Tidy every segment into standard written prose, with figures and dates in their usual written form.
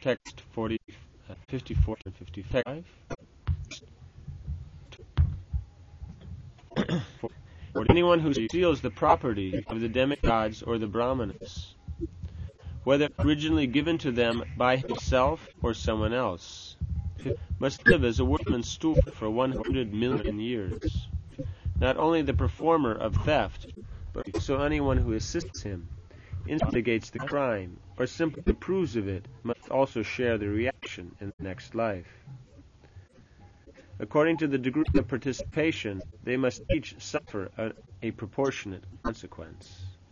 text 54 and 55. For anyone who steals the property of the demigods or the brahmanas, whether originally given to them by himself or someone else, must live as a workman's steward for 100 million years. Not only the performer of theft, but also anyone who assists him, instigates the crime, or simply approves of it, must also share the reaction in the next life. According to the degree of participation, they must each suffer a proportionate consequence.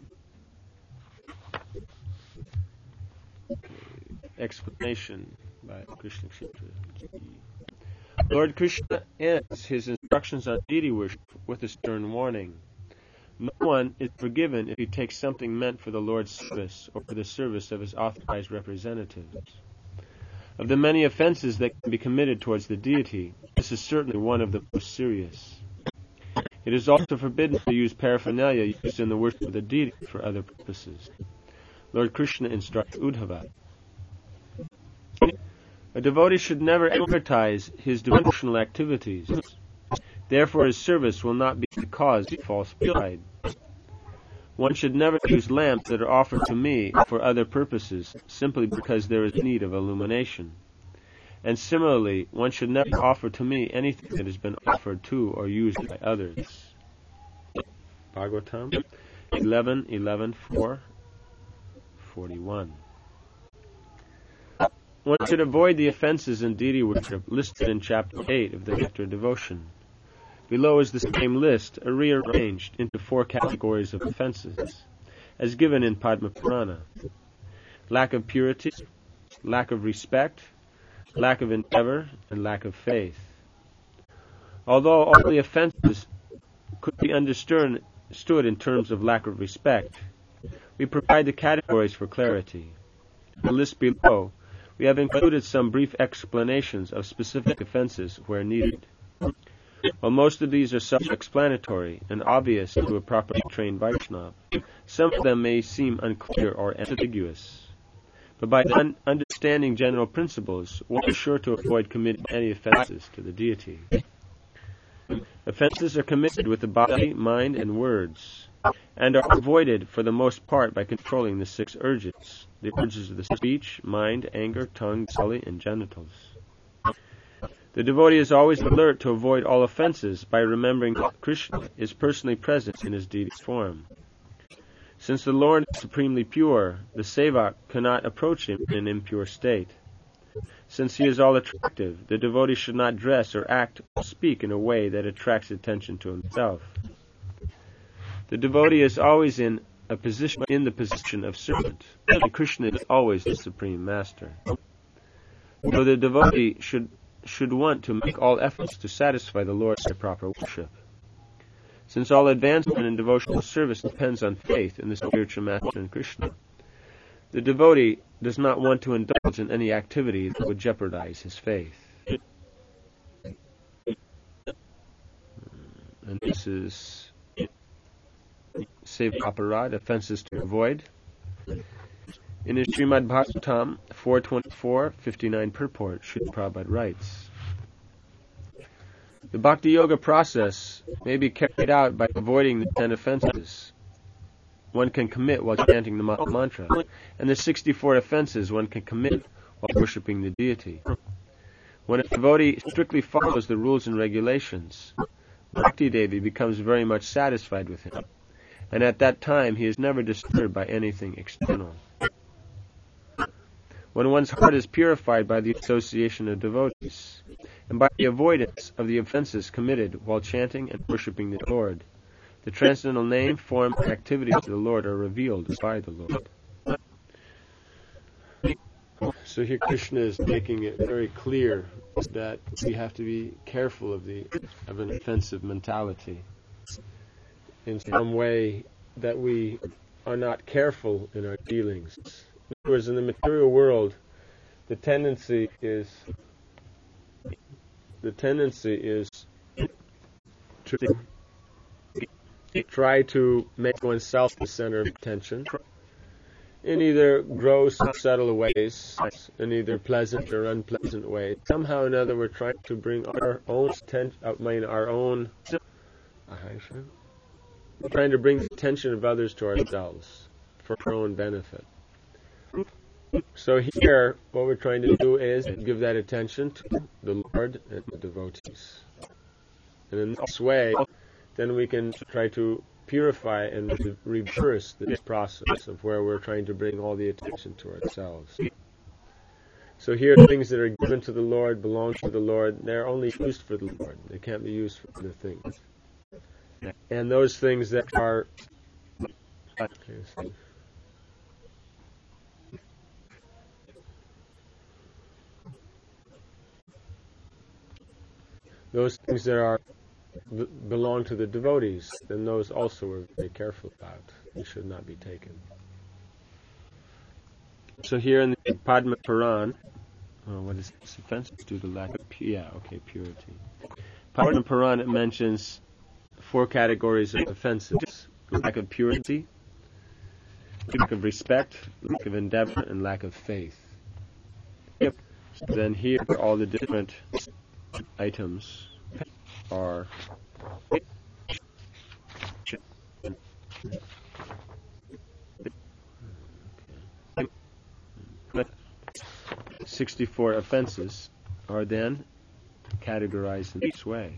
Explanation by Krishna Kshetra. Lord Krishna ends his instructions on deity worship with a stern warning. No one is forgiven if he takes something meant for the Lord's service or for the service of his authorized representatives. Of the many offenses that can be committed towards the deity, this is certainly one of the most serious. It is also forbidden to use paraphernalia used in the worship of the deity for other purposes. Lord Krishna instructs Uddhava. A devotee should never advertise his devotional activities. Therefore his service will not be the cause of false pride. One should never use lamps that are offered to me for other purposes, simply because there is need of illumination. And similarly, one should never offer to me anything that has been offered to or used by others. Bhagavatam 11:11, 41. One should avoid the offenses in deity worship listed in chapter 8 of the Nectar Devotion. Below is the same list, rearranged into 4 categories of offenses, as given in Padma Purana: lack of purity, lack of respect, lack of endeavor, and lack of faith. Although all the offenses could be understood in terms of lack of respect, we provide the categories for clarity. In the list below, we have included some brief explanations of specific offenses where needed. While most of these are self-explanatory and obvious to a properly trained Vaishnava, some of them may seem unclear or ambiguous. But by understanding general principles, one is sure to avoid committing any offenses to the deity. Offenses are committed with the body, mind, and words, and are avoided for the most part by controlling the 6 urges, the urges of the speech, mind, anger, tongue, belly, and genitals. The devotee is always alert to avoid all offenses by remembering that Krishna is personally present in his deity form. Since the Lord is supremely pure, the sevak cannot approach him in an impure state. Since he is all attractive, the devotee should not dress or act or speak in a way that attracts attention to himself. The devotee is always in the position of servant, and Krishna is always the supreme master. So the devotee should want to make all efforts to satisfy the Lord by proper worship. Since all advancement in devotional service depends on faith in the spiritual master in Krishna, the devotee does not want to indulge in any activity that would jeopardize his faith. And this is Seva Aparad, offenses to avoid. In his Srimad Bhagavatam 4.24.59 purport, Srila Prabhupada writes, the Bhakti Yoga process may be carried out by avoiding the 10 offenses one can commit while chanting the mantra, and the 64 offenses one can commit while worshipping the deity. When a devotee strictly follows the rules and regulations, Bhakti Devi becomes very much satisfied with him, and at that time he is never disturbed by anything external. When one's heart is purified by the association of devotees, and by the avoidance of the offenses committed while chanting and worshipping the Lord, the transcendental name, form, and activities of the Lord are revealed by the Lord. So here Krishna is making it very clear that we have to be careful of an offensive mentality. In some way that we are not careful in our dealings. In other words, in the material world, the tendency is to try to make oneself the center of attention, in either gross or subtle ways, in either pleasant or unpleasant ways. Somehow or another, we're trying to bring our own we're trying to bring the attention of others to ourselves for our own benefit. So here, what we're trying to do is give that attention to the Lord and the devotees. And in this way, then we can try to purify and reverse this process of where we're trying to bring all the attention to ourselves. So here, things that are given to the Lord, belong to the Lord, they're only used for the Lord. They can't be used for other things. And those things that are... those things that belong to the devotees, then those also we're very careful about. They should not be taken. So here in the Padma Puran, what is this? Offenses due to lack of purity. Padma Puran, it mentions 4 categories of offenses: lack of purity, lack of respect, lack of endeavor, and lack of faith. So then here all the different items are 64 offenses are then categorized in this way.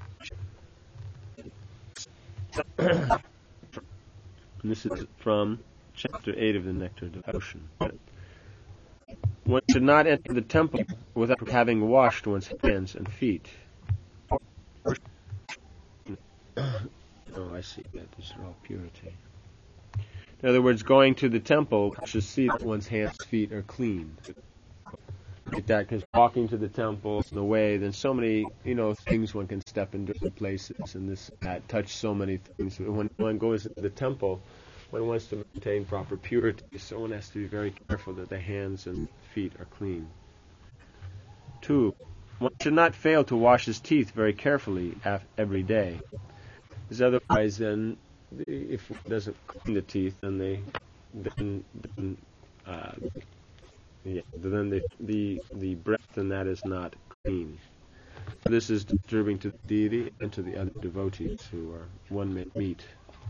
And this is from chapter 8 of the Nectar of Devotion. One should not enter the temple without having washed one's hands and feet. I see that. These are all purity. In other words, going to the temple, one should see that one's hands and feet are clean. Like that, because walking to the temple in the way, then so many, things one can step in different places and this and that, touch so many things. When one goes to the temple, one wants to maintain proper purity, so one has to be very careful that the hands and feet are clean. 2, one should not fail to wash his teeth very carefully every day. Because otherwise, then, if one doesn't clean the teeth, then the breath in that is not clean. This is disturbing to the deity and to the other devotees who are one may meet.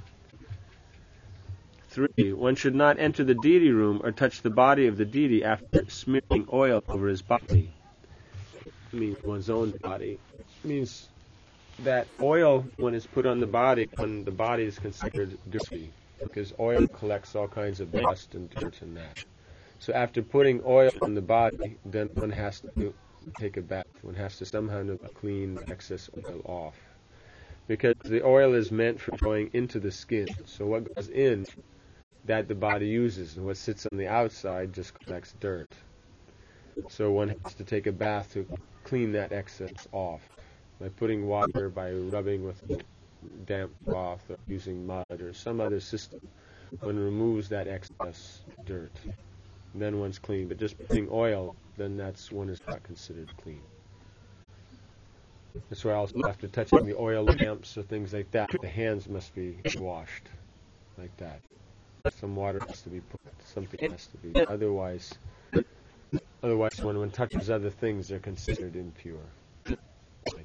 3, one should not enter the deity room or touch the body of the deity after smearing oil over his body. It means one's own body. It means that oil, when it's put on the body, when the body is considered dirty, because oil collects all kinds of dust and dirt in that. So after putting oil on the body, then one has to take a bath. One has to somehow clean the excess oil off. Because the oil is meant for going into the skin. So what goes in, that the body uses, and what sits on the outside just collects dirt. So one has to take a bath to clean that excess off. By putting water, by rubbing with a damp cloth, or using mud, or some other system, one removes that excess dirt. Then one's clean. But just putting oil, then one is not considered clean. That's why also after touching the oil lamps or things like that, the hands must be washed like that. Some water has to be put, something has to be. Otherwise when one touches other things, they're considered impure. Like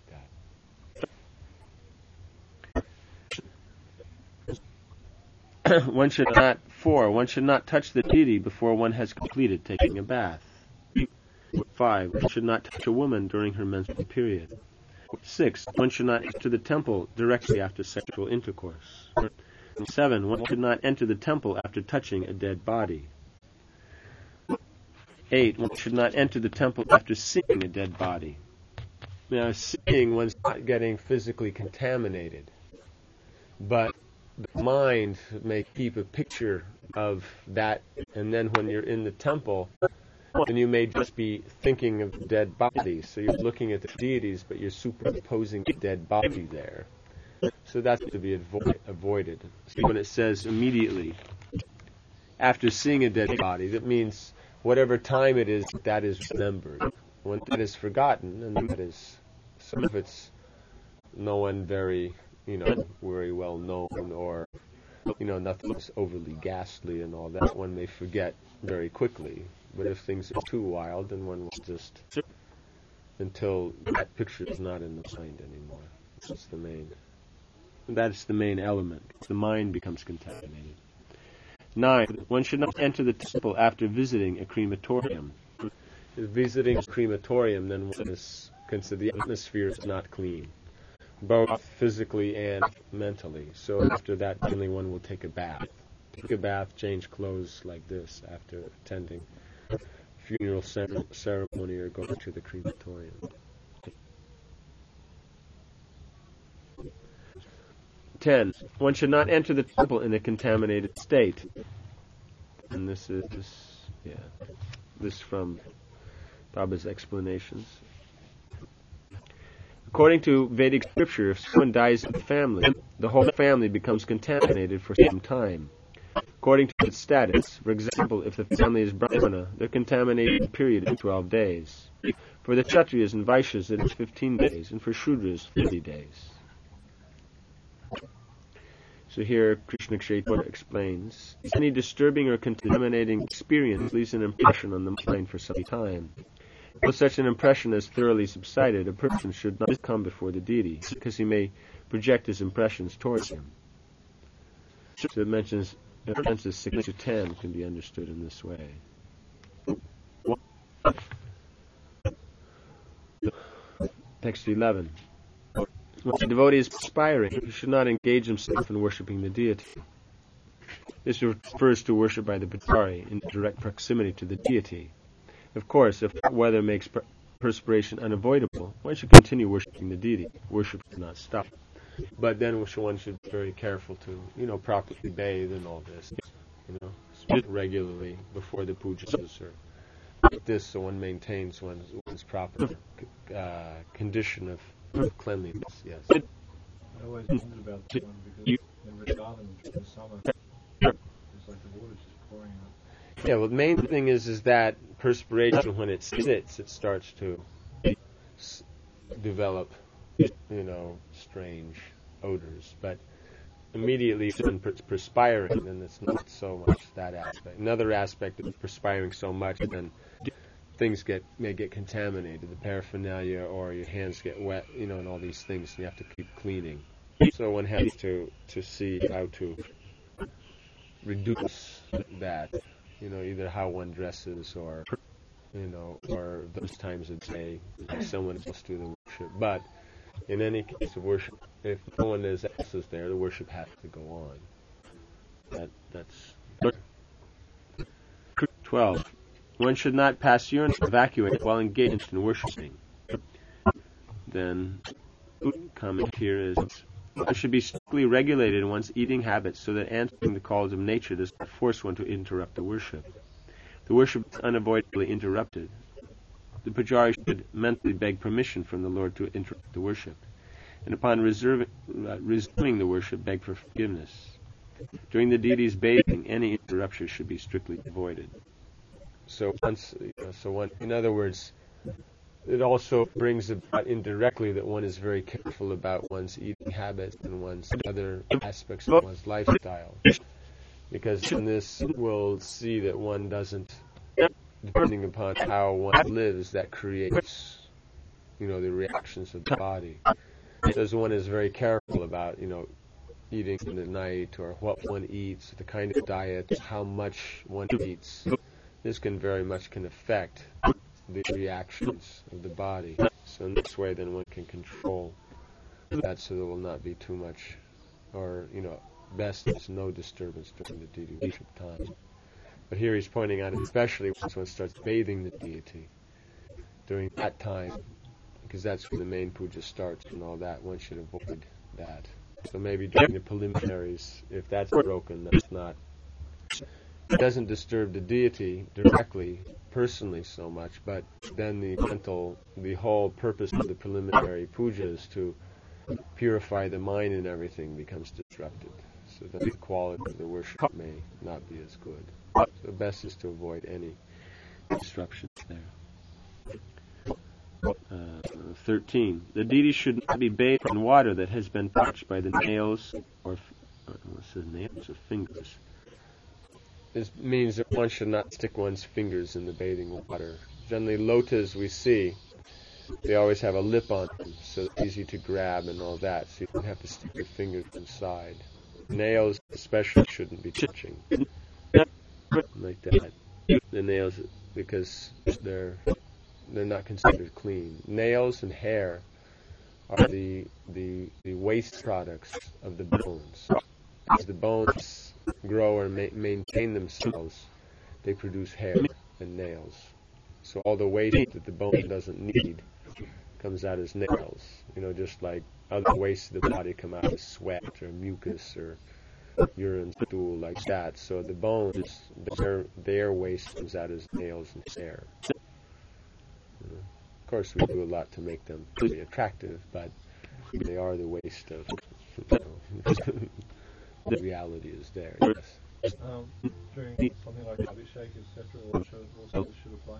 that. 4, one should not touch the deity before one has completed taking a bath. 5, one should not touch a woman during her menstrual period. 6, one should not enter the temple directly after sexual intercourse. 7, one should not enter the temple after touching a dead body. 8, one should not enter the temple after seeing a dead body. Now, seeing, one's not getting physically contaminated, but the mind may keep a picture of that, and then when you're in the temple, then you may just be thinking of the dead body. So you're looking at the deities, but you're superimposing the dead body there. So that's to be avoided. So when it says immediately after seeing a dead body, that means whatever time it is, that is remembered. When that is forgotten, and that is, some of it's no one very, very well known, or nothing's overly ghastly and all that, one may forget very quickly. But if things are too wild, then one will just, until that picture is not in the mind anymore. That's the main element. The mind becomes contaminated. 9. One should not enter the temple after visiting a crematorium. If visiting a crematorium, then one is considered the atmosphere is not clean, both physically and mentally. So after that, generally one will take a bath. Take a bath, change clothes like this after attending a funeral ceremony or going to the crematorium. 10. One should not enter the temple in a contaminated state. And this from Baba's explanations. According to Vedic scripture, if someone dies in the family, the whole family becomes contaminated for some time. According to its status, for example, if the family is Brahmana, their contamination period is 12 days. For the Kshatriyas and Vaishyas, it is 15 days, and for Shudras, 30 days. So here, Krishna Chaitanya explains, any disturbing or contaminating experience leaves an impression on the mind for some time. If such an impression has thoroughly subsided, a person should not come before the deity, because he may project his impressions towards him. So it mentions, offenses 6 to 10 can be understood in this way. Text 11. When a devotee is perspiring, he should not engage himself in worshipping the deity. This refers to worship by the pujari in direct proximity to the deity. Of course, if weather makes perspiration unavoidable, one should continue worshipping the deity. Worship should not stop. But then one should be very careful to, properly bathe and all this, regularly before the pujas or like this, so one maintains one's proper condition of cleanliness. Yes. I always wondered about this one because in Vrindavan in the summer, it's like the water's just pouring out. Yeah, well, the main thing is that perspiration, when it sits, it starts to develop, strange odors. But immediately when perspiring, then it's not so much that aspect. Another aspect of perspiring so much, then things may get contaminated, the paraphernalia, or your hands get wet, and all these things. You have to keep cleaning. So one has to see how to reduce that, either how one dresses or those times of day, someone else do the worship. But in any case of worship, if no one else is there, the worship has to go on. That's 12. One should not pass urine or evacuate while engaged in worshiping. Then, comment here is, one should be strictly regulated in one's eating habits so that answering the calls of nature does not force one to interrupt the worship. The worship is unavoidably interrupted. The pujari should mentally beg permission from the Lord to interrupt the worship, and upon resuming the worship, beg for forgiveness. During the deity's bathing, any interruption should be strictly avoided. So in other words, it also brings about indirectly that one is very careful about one's eating habits and one's other aspects of one's lifestyle. Because in this, we'll see that one doesn't, depending upon how one lives, that creates, the reactions of the body. So as one is very careful about, eating in the night, or what one eats, the kind of diet, how much one eats, this can affect the reactions of the body. So in this way, then one can control that, so there will not be too much, or best is no disturbance during the deity worship time. But here he's pointing out, especially once one starts bathing the deity during that time, because that's when the main puja starts and all that, one should avoid that. So maybe during the preliminaries, if that's broken, it doesn't disturb the deity directly, personally so much, but then the whole purpose of the preliminary puja is to purify the mind, and everything becomes disrupted. So that the quality of the worship may not be as good. So best is to avoid any disruptions there. 13. The deity should not be bathed in water that has been touched by the nails or It says nails or fingers. This means that one should not stick one's fingers in the bathing water. Generally, lotas we see, they always have a lip on them, so it's easy to grab and all that, so you don't have to stick your fingers inside. Nails especially shouldn't be touching like that. The nails, because they're not considered clean. Nails and hair are the waste products of the bones. As the bones grow or maintain themselves, they produce hair and nails. So all the waste that the bone doesn't need comes out as nails. Just like other wastes of the body come out as sweat or mucus or urine, stool, like that. So the bones, their waste comes out as nails and hair. Of course, we do a lot to make them really attractive, but they are the waste of. The reality is there. Yes. During something like Abhishek, etc., also should apply.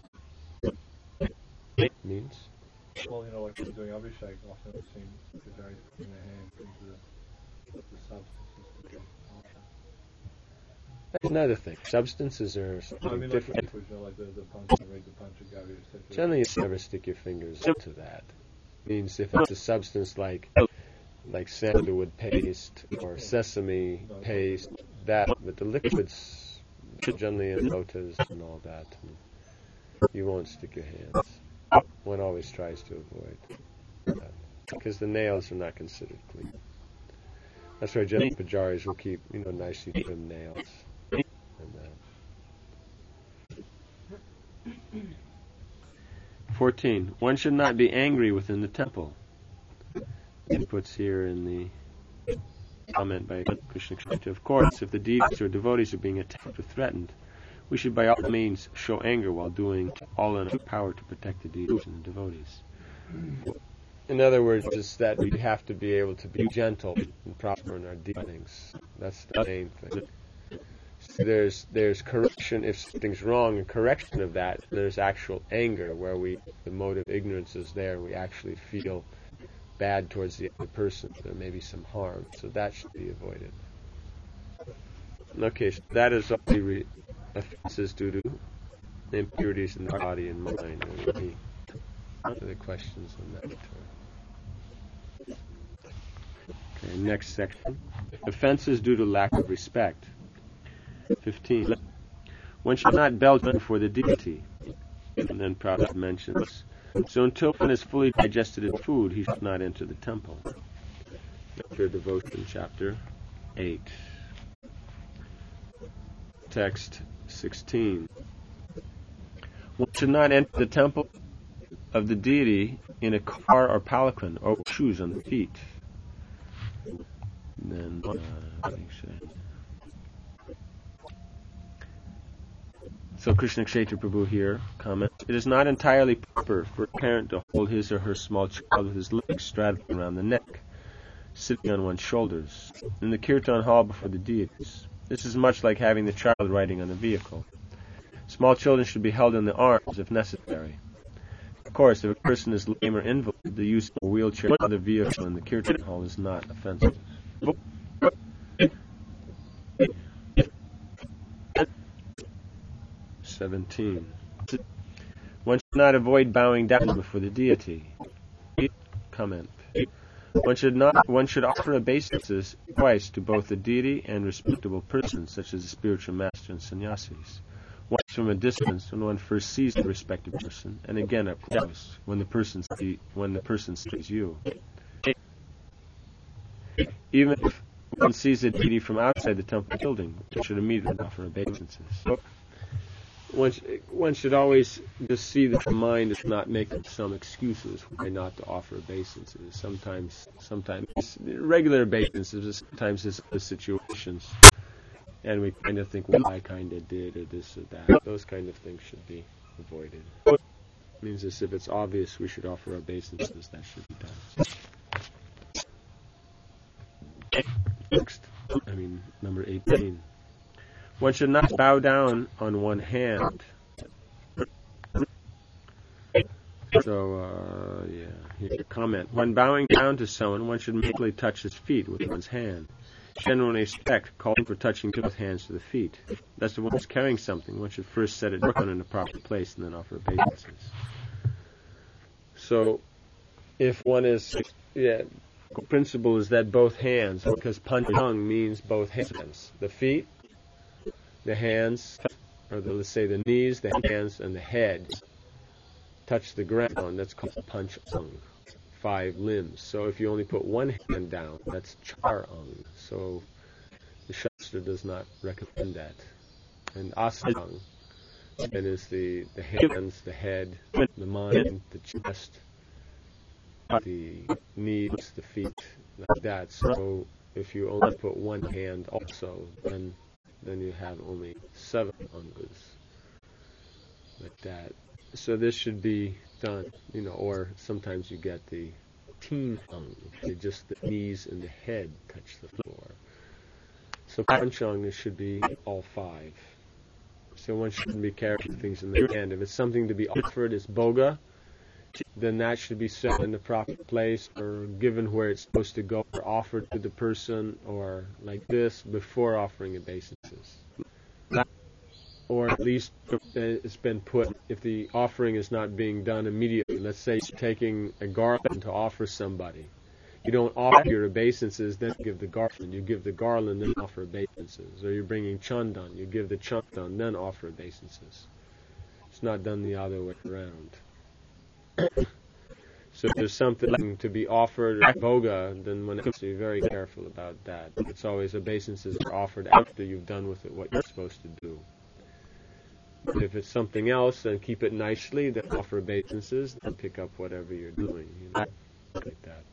Means? Well, like when doing Abhishek, often we've seen Pujaris putting their hands into the substances. That's another thing. Substances are something different. Like the punch, read the punch of Gavi, etc. Generally, you never stick your fingers into that. Means if it's a substance like sandalwood paste or sesame paste, but the liquids, generally in lotas and all that, you won't stick your hands. One always tries to avoid that, because the nails are not considered clean. That's why generally pujaris will keep, nicely trimmed nails. And 14. One should not be angry within the temple. He puts here in the comment by Krishna Kshetra, of course, if the deities or devotees are being attacked or threatened, we should by all means show anger while doing all in our power to protect the deities and the devotees. in other words, it's that we have to be able to be gentle and proper in our dealings. That's the main thing. So there's correction if something's wrong, and correction of that. There's actual anger where the mode of ignorance is there. We actually feel bad towards the other person. There may be some harm, so that should be avoided. Okay, so that is all the offenses due to impurities in the body and mind. Any other questions on that? Okay, next section. Offenses due to lack of respect. 15. One should not belch before the deity. And then Prabhupada mentions, so until one is fully digested in food, he should not enter the temple. After Devotion, chapter 8. Text 16. One should not enter the temple of the deity in a car or palanquin or with shoes on the feet. And then, so Krishna Kshetra Prabhu here comments, it is not entirely proper for a parent to hold his or her small child with his legs straddled around the neck, sitting on one's shoulders, in the kirtan hall before the deities. This is much like having the child riding on a vehicle. Small children should be held in the arms if necessary. Of course, if a person is lame or invalid, the use of a wheelchair or other vehicle in the kirtan hall is not offensive. 17. One should not avoid bowing down before the deity. Comment. One should offer obeisances twice to both the deity and respectable persons, such as the spiritual master and sannyasis. Once from a distance when one first sees the respected person, and again up close when the person sees you. Even if one sees the deity from outside the temple building, one should immediately offer obeisances. One should always just see that the mind is not making some excuses why not to offer obeisances. Sometimes regular obeisances, sometimes it's other situations. And we kind of think, well, I kind of did, or this or that. Those kind of things should be avoided. It means as if it's obvious we should offer obeisances, that should be done. Next, number 18. One should not bow down on one hand. So, here's a comment. When bowing down to someone, one should immediately touch his feet with one's hand. generally respect, calling for touching both hands to the feet. Thus, if one is carrying something, one should first set it down in a proper place and then offer obeisances. So, if one is, the principle is that both hands, because panchang means both hands. The feet, the hands, or let's say the knees, the hands, and the head touch the ground. That's called panchang, 5 limbs. So if you only put one hand down, that's charang. So the Shastra does not recommend that. And asang, that is the hands, the head, the mind, the chest, the knees, the feet, like that. So if you only put one hand also, then you have only 7 angas, like that. So this should be done, or sometimes you get the teen ang, just the knees and the head touch the floor. So panchang should be all 5. So one shouldn't be carrying things in the hand. If it's something to be offered as boga, then that should be set in the proper place or given where it's supposed to go, or offered to the person, or like this before offering obeisances. Or at least it's been put, if the offering is not being done immediately. Let's say you're taking a garland to offer somebody. You don't offer your obeisances, then give the garland. You give the garland, then offer obeisances. Or you're bringing chandan. You give the chandan, then offer obeisances. It's not done the other way around. So if there's something to be offered or boga, then one has to be very careful about that. It's always obeisances are offered after you've done with it what you're supposed to do. But if it's something else, then keep it nicely, then offer obeisances, then pick up whatever you're doing. Like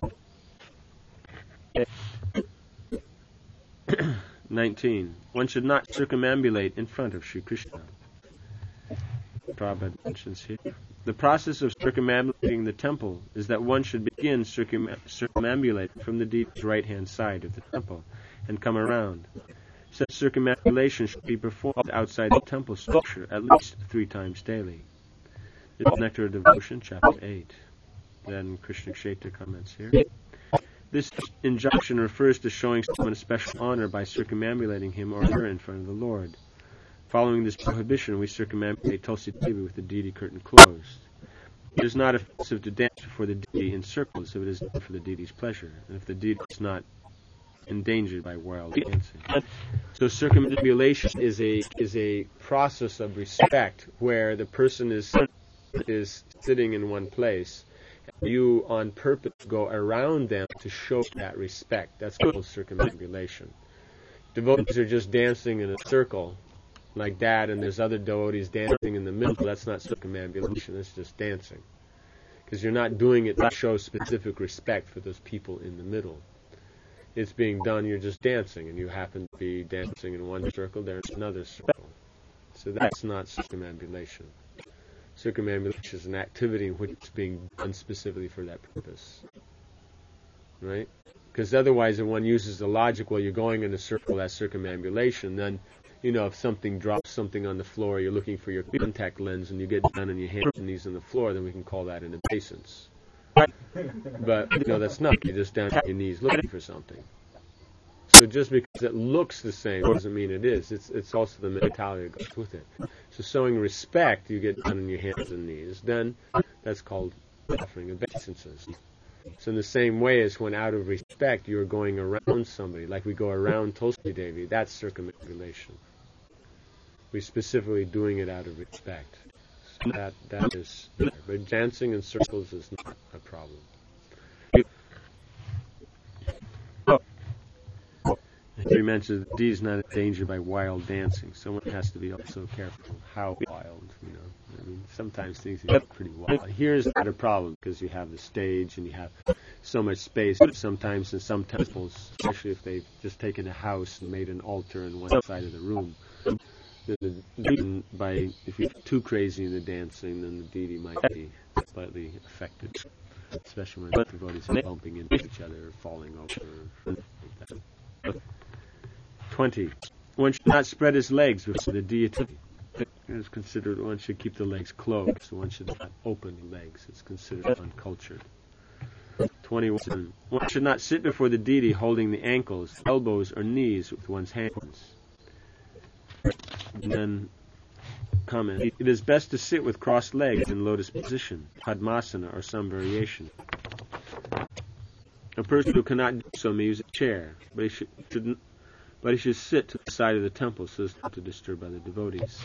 that. 19. One should not circumambulate in front of Sri Krishna. Prabhupada mentions here. The process of circumambulating the temple is that one should begin circumambulating from the deity's right-hand side of the temple and come around. Such circumambulation should be performed outside the temple structure at least 3 times daily. This is Nectar of Devotion, chapter 8. Then Krishna Kshetra comments here. This injunction refers to showing someone a special honor by circumambulating him or her in front of the Lord. Following this prohibition, we circumambulate Tulsi Devi with the deity curtain closed. It is not offensive to dance before the deity in circles if it is done for the deity's pleasure, and if the deity is not endangered by wild dancing. So circumambulation is a process of respect where the person is sitting in one place. You on purpose go around them to show that respect. That's called circumambulation. Devotees are just dancing in a circle like that, and there's other devotees dancing in the middle. That's not circumambulation, that's just dancing. Because you're not doing it to show specific respect for those people in the middle. It's being done, you're just dancing, and you happen to be dancing in one circle, there's another circle. So that's not circumambulation. Circumambulation is an activity in which it's being done specifically for that purpose. Right? Because otherwise, if one uses the logic, well, you're going in a circle, that's circumambulation, then if something drops something on the floor, you're looking for your contact lens, and you get down on your hands and knees on the floor, then we can call that an obeisance. But, that's not. You're just down on your knees looking for something. So just because it looks the same doesn't mean it is. It's also the mentality that goes with it. So showing respect, you get down on your hands and knees. Then that's called offering obeisances. So in the same way as when out of respect you're going around somebody, like we go around Tulsi Devi, that's circumambulation. We're specifically doing it out of respect. So that is there. But dancing in circles is not a problem. He mentions that D is not endangered by wild dancing. Someone has to be also careful how wild, sometimes things get pretty wild. Here's not a problem because you have the stage and you have so much space. But sometimes in some temples, especially if they've just taken a house and made an altar in one side of the room, if you're too crazy in the dancing, then the deity might be slightly affected, especially when the devotees are bumping into each other or falling over. Like that. 20. One should not spread his legs before the deity. It is considered one should keep the legs closed, so one should not open the legs. It's considered uncultured. 21. One should not sit before the deity holding the ankles, elbows, or knees with one's hands. And then, comment. It is best to sit with crossed legs in lotus position, Padmasana, or some variation. A person who cannot do so may use a chair, but he should sit to the side of the temple so as not to disturb other devotees.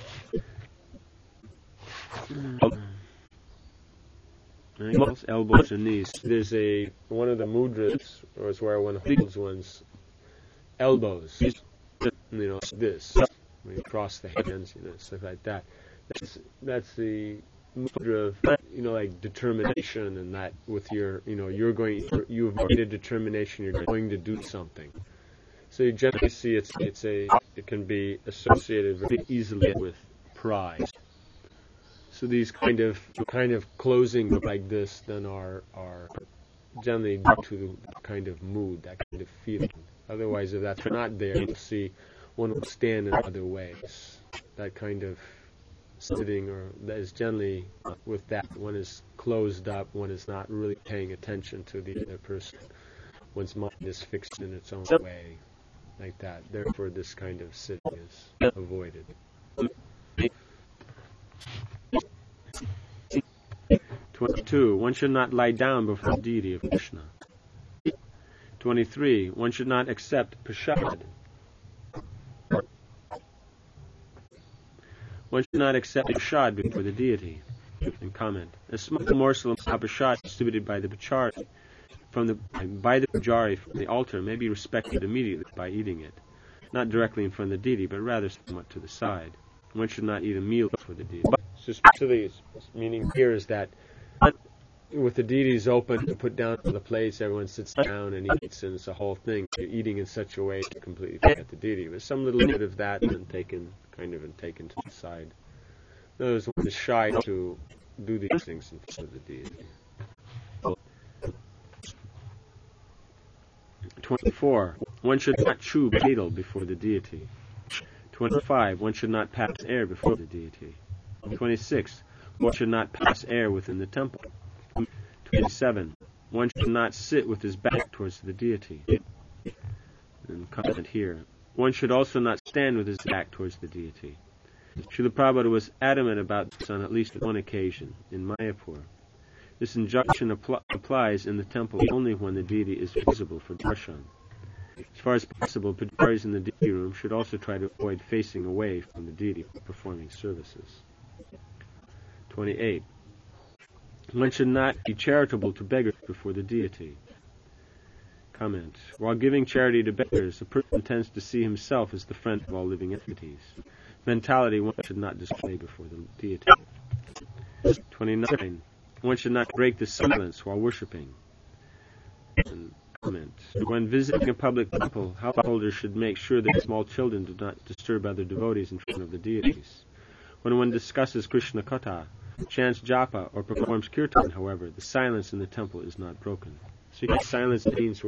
Ankles, elbows, and knees. There's one of the mudras, or it's where one holds one's elbows. This. When you cross the hands, stuff like that. That's the mudra of, like determination, and that with your, you've made a determination, you're going to do something. So you generally see it can be associated very easily with pride. So these kind of closing like this then are generally due to the kind of mood, that kind of feeling. Otherwise, if that's not there, you'll see one will stand in other ways. That kind of sitting, or that is generally with that, one is closed up, one is not really paying attention to the other person. One's mind is fixed in its own way, like that. Therefore, this kind of sitting is avoided. 22. One should not lie down before the deity of Krishna. 23. One should not accept prasad. One should not accept prasad before the deity. And comment. A small morsel of prasad distributed by the pujari from the altar may be respected immediately by eating it, not directly in front of the deity, but rather somewhat to the side. One should not eat a meal before the deity. So specifically, meaning here is that with the deities open and put down on the plates, everyone sits down and eats, and it's a whole thing. You're eating in such a way to completely forget the deity. But some little bit of that and taken to the side. In other words, one is shy to do these things in front of the deity. 24. One should not chew betel before the deity. 25. One should not pass air before the deity. 26. One should not pass air within the temple. 27. One should not sit with his back towards the deity. And comment here. One should also not stand with his back towards the deity. Srila Prabhupada was adamant about this on at least one occasion, in Mayapur. This injunction applies in the temple only when the deity is visible for darshan. As far as possible, pujaris in the deity room should also try to avoid facing away from the deity for performing services. 28. One should not be charitable to beggars before the deity. Comment. While giving charity to beggars, a person tends to see himself as the friend of all living entities. Mentality one should not display before the deity. 29. One should not break the silence while worshipping. And comment. When visiting a public temple, householders should make sure that small children do not disturb other devotees in front of the deities. When one discusses Krishna Katha, chants japa, or performs kirtan, however, the silence in the temple is not broken. So silence means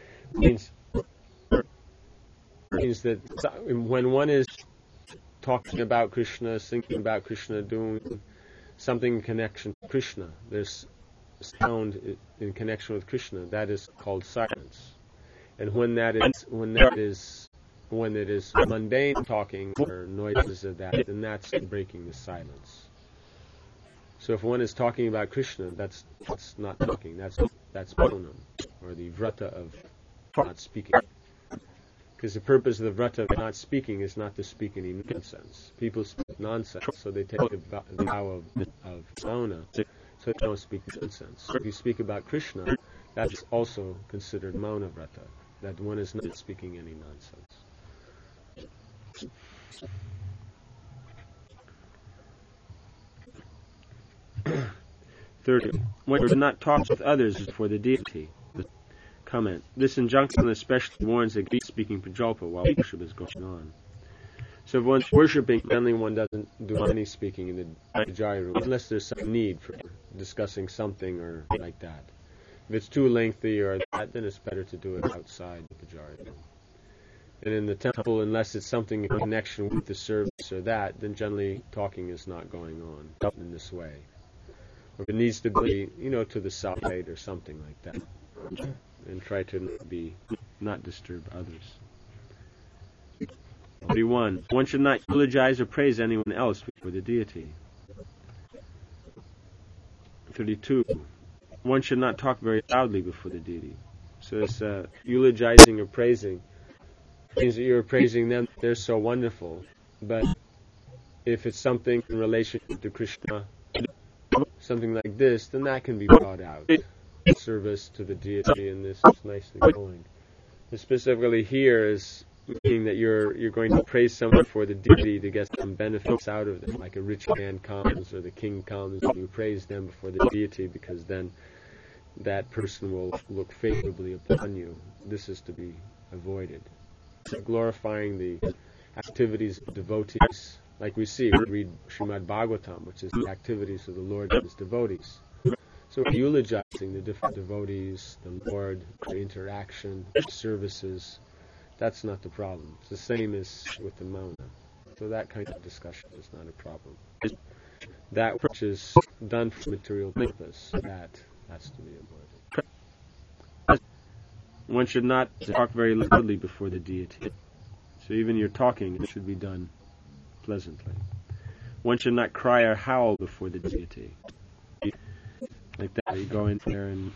that when one is talking about Krishna, thinking about Krishna, doing something in connection to Krishna, there's sound in connection with Krishna, that is called silence. And when it is mundane talking or noises of that, then that's breaking the silence. So if one is talking about Krishna, that's not talking. That's Maunam, or the vrata of not speaking. Because the purpose of the vrata of not speaking is not to speak any nonsense. People speak nonsense, so they take the vow of Mauna, so they don't speak nonsense. If you speak about Krishna, that's also considered Mauna vrata, that one is not speaking any nonsense. 30. One should not talk with others before the deity. Comment. This injunction especially warns against speaking prajalpa while worship is going on. So if one's worshipping, generally one doesn't do any speaking in the pujari room, unless there's some need for discussing something or like that. If it's too lengthy or that, then it's better to do it outside the pujari room. And in the temple, unless it's something in connection with the service or that, then generally talking is not going on in this way. Or if it needs to be, to the side or something like that. And try to not disturb others. 31. One should not eulogize or praise anyone else before the deity. 32. One should not talk very loudly before the deity. So it's eulogizing or praising. It means that you're praising them, they're so wonderful. But if it's something in relation to Krishna, something like this, then that can be brought out. Service to the deity, and this is nicely going. And specifically here is meaning that you're going to praise someone for the deity to get some benefits out of them, like a rich man comes or the king comes, and you praise them before the deity because then that person will look favorably upon you. This is to be avoided. So glorifying the activities of devotees, like we read Srimad Bhagavatam, which is the activities of the Lord and his devotees. So we're eulogizing the different devotees, the Lord, the interaction, the services. That's not the problem. It's the same as with the Mauna. So that kind of discussion is not a problem. That which is done for material purpose, that has to be avoided. One should not talk very loudly before the deity. So even your talking, it should be done pleasantly. One should not cry or howl before the deity. Like that, you go in there and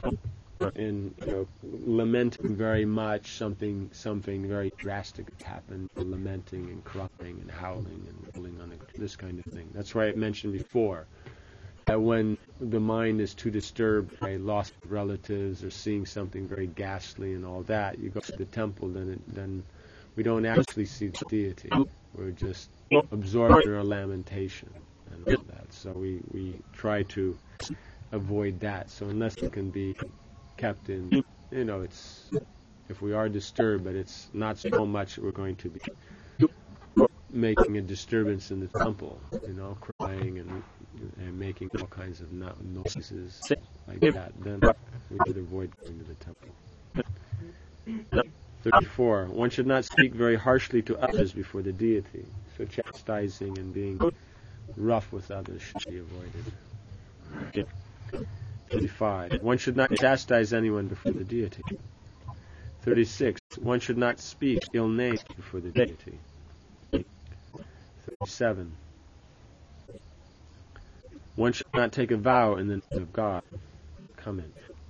lamenting very much something very drastic has happened, lamenting and crying and howling and rolling on this kind of thing. That's why I mentioned before that when the mind is too disturbed by loss of relatives or seeing something very ghastly and all that, you go to the temple, then we don't actually see the deity. We're just absorbed in our lamentation and all that. So we try to avoid that. So unless it can be kept in, it's, if we are disturbed, but it's not so much we're going to be making a disturbance in the temple, crying and making all kinds of noises like that, then we should avoid going to the temple. 34. One should not speak very harshly to others before the deity. So chastising and being rough with others should be avoided. 35. One should not chastise anyone before the deity. 36. One should not speak ill names before the deity. 37. One should not take a vow in the name of God. Comment.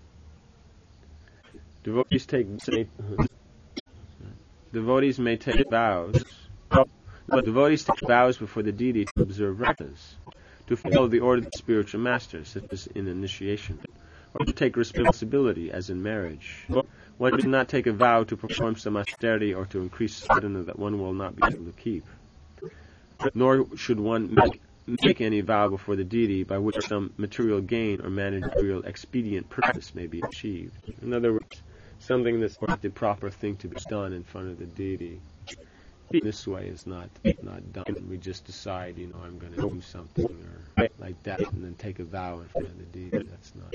Devotees may take vows, but devotees take vows before the deity to observe vratas, to follow the order of the spiritual masters, such as in initiation, or to take responsibility, as in marriage. One should not take a vow to perform some austerity or to increase sadhana that one will not be able to keep. Nor should one make any vow before the deity by which some material gain or managerial expedient purpose may be achieved. In other words, something that's not the proper thing to be done in front of the deity. This way is not done. We just decide, I'm going to do something or like that, and then take a vow in front of the deity. That's not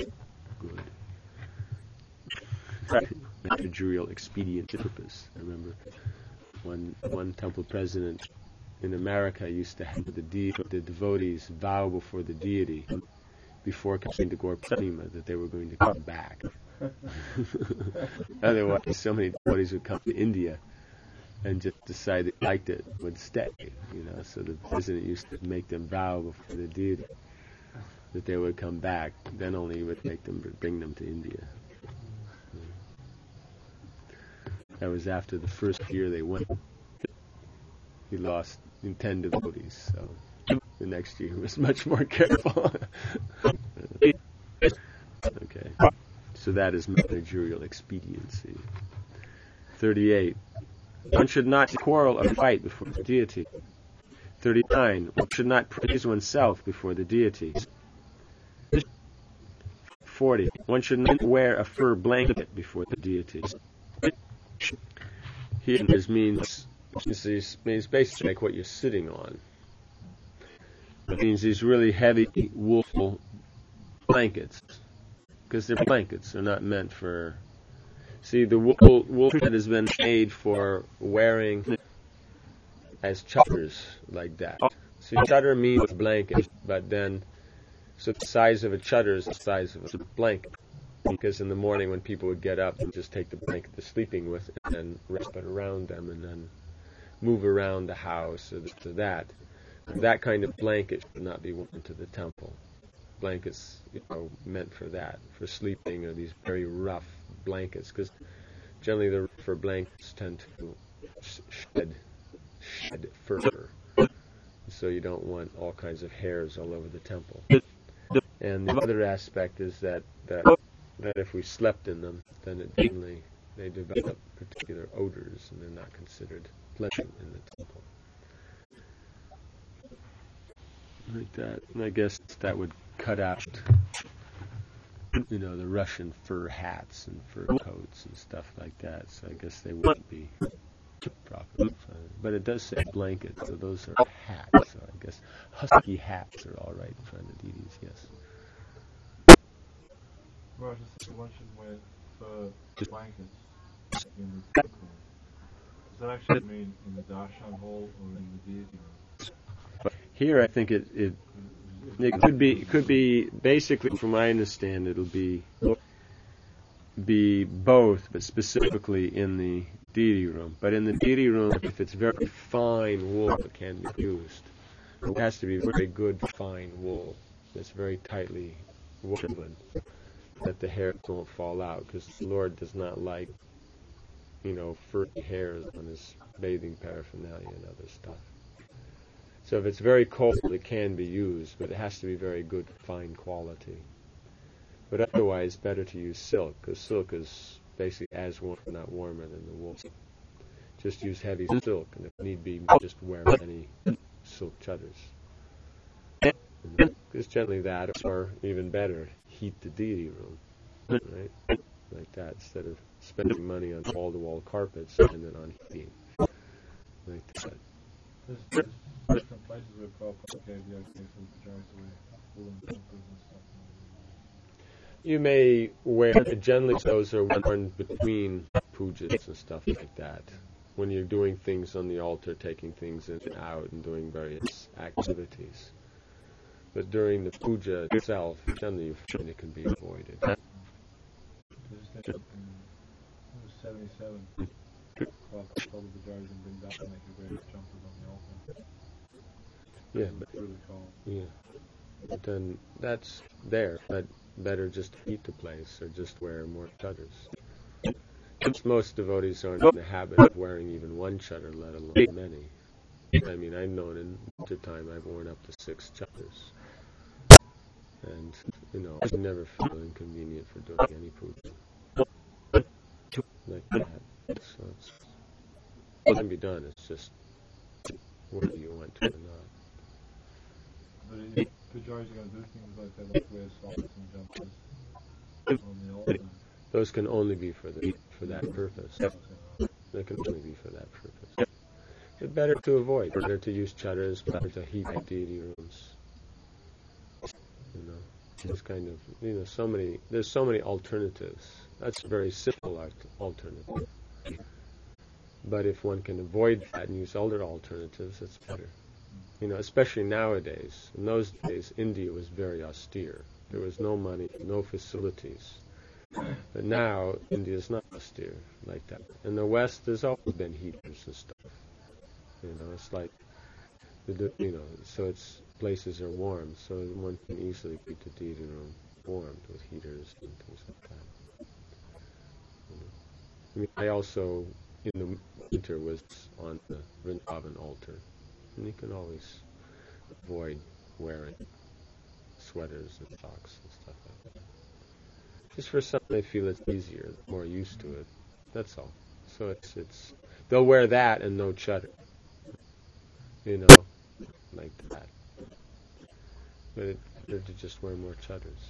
good. Managerial expedient purpose. I remember one temple president in America used to have the devotees vow before the deity before coming to Gaur Purnima that they were going to come back. Otherwise, so many devotees would come to India and just decide they liked it, would stay. So the president used to make them vow before the deity that they would come back. Then only he would bring them to India. That was after the first year they went. He lost 10 devotees, so the next year he was much more careful. Okay. So that is managerial expediency. 38. One should not quarrel or fight before the deity. 39. One should not praise oneself before the deity. 40. One should not wear a fur blanket before the deity. Here means basically like what you're sitting on. It means these really heavy wool blankets. Because they're blankets, they're not meant for... See, the wool that has been made for wearing as chadars like that. See, chadar means blanket, but then So the size of a chadar is the size of a blanket. Because in the morning when people would get up and just take the blanket they're sleeping with and then wrap it around them and then move around the house or this or that. That kind of blanket should not be worn to the temple. Blankets, meant for that, for sleeping, or these very rough blankets, because generally the rougher blankets tend to shed fur, so you don't want all kinds of hairs all over the temple. And the other aspect is that if we slept in them, then generally they develop particular odors, and they're not considered pleasant in the temple. Like that, and I guess that would cut out, the Russian fur hats and fur coats and stuff like that. So I guess they wouldn't be proper. But it does say blanket, so those are hats. So I guess husky hats are all right in front of deities, yes. Well, I just think one should wear fur blankets in the temple. Does that actually mean in the darshan hall or in the deity room? Here, I think it could be basically, from what I understand, it'll be both, but specifically in the deity room. But in the deity room, if it's very fine wool, it can be used. It has to be very good fine wool that's very tightly woven, that the hairs won't fall out, because the Lord does not like, furry hairs on his bathing paraphernalia and other stuff. So if it's very cold, it can be used, but it has to be very good, fine quality. But otherwise, better to use silk, because silk is basically as warm, if not warmer than the wool. Just use heavy silk, and if need be, just wear any silk chadars. Because generally that, or even better, heat the deity room, right? Like that, instead of spending money on wall-to-wall carpets, spend it on heating, like that. There's some places where Prabhupada gave the okay for pajamas to wear woolen jumpers and stuff. You may wear, generally those are worn between pujas and stuff like that. When you're doing things on the altar, taking things in and out and doing various activities. But during the puja itself, generally you find it can be avoided. It was 77. Prabhupada told the pajamas and bring back and they could wear jumpers on the altar. Yeah, but It's really cold. yeah, but then that's there. But better just heat the place or just wear more chadars. Most devotees aren't in the habit of wearing even one chadar, let alone many. I mean, I've known in winter time I've worn up to 6 chadars. And, I never feel inconvenient for doing any puja like that. So it can be done. It's just whether you want to or not. But if pajamas are going to do things like that, like wear socks and jumpers on the altar. Those can only be for that purpose. They can only be for that purpose. It's better to avoid. Better to use chadars. Better to heat the deity rooms. It's kind of there's so many alternatives. That's a very simple alternative. But if one can avoid that and use other alternatives, it's better. Especially nowadays. In those days, India was very austere. There was no money, no facilities. But now, India is not austere like that. In the West, there's always been heaters and stuff. It's like, so places are warm, so one can easily keep the deity room warmed with heaters and things like that. I also, in the winter, was on the Vrindavan altar. And you can always avoid wearing sweaters and socks and stuff like that. Just for some, they feel it's easier, more used to it. That's all. So it's they'll wear that and no chadar. Like that. But it's better to just wear more chadars.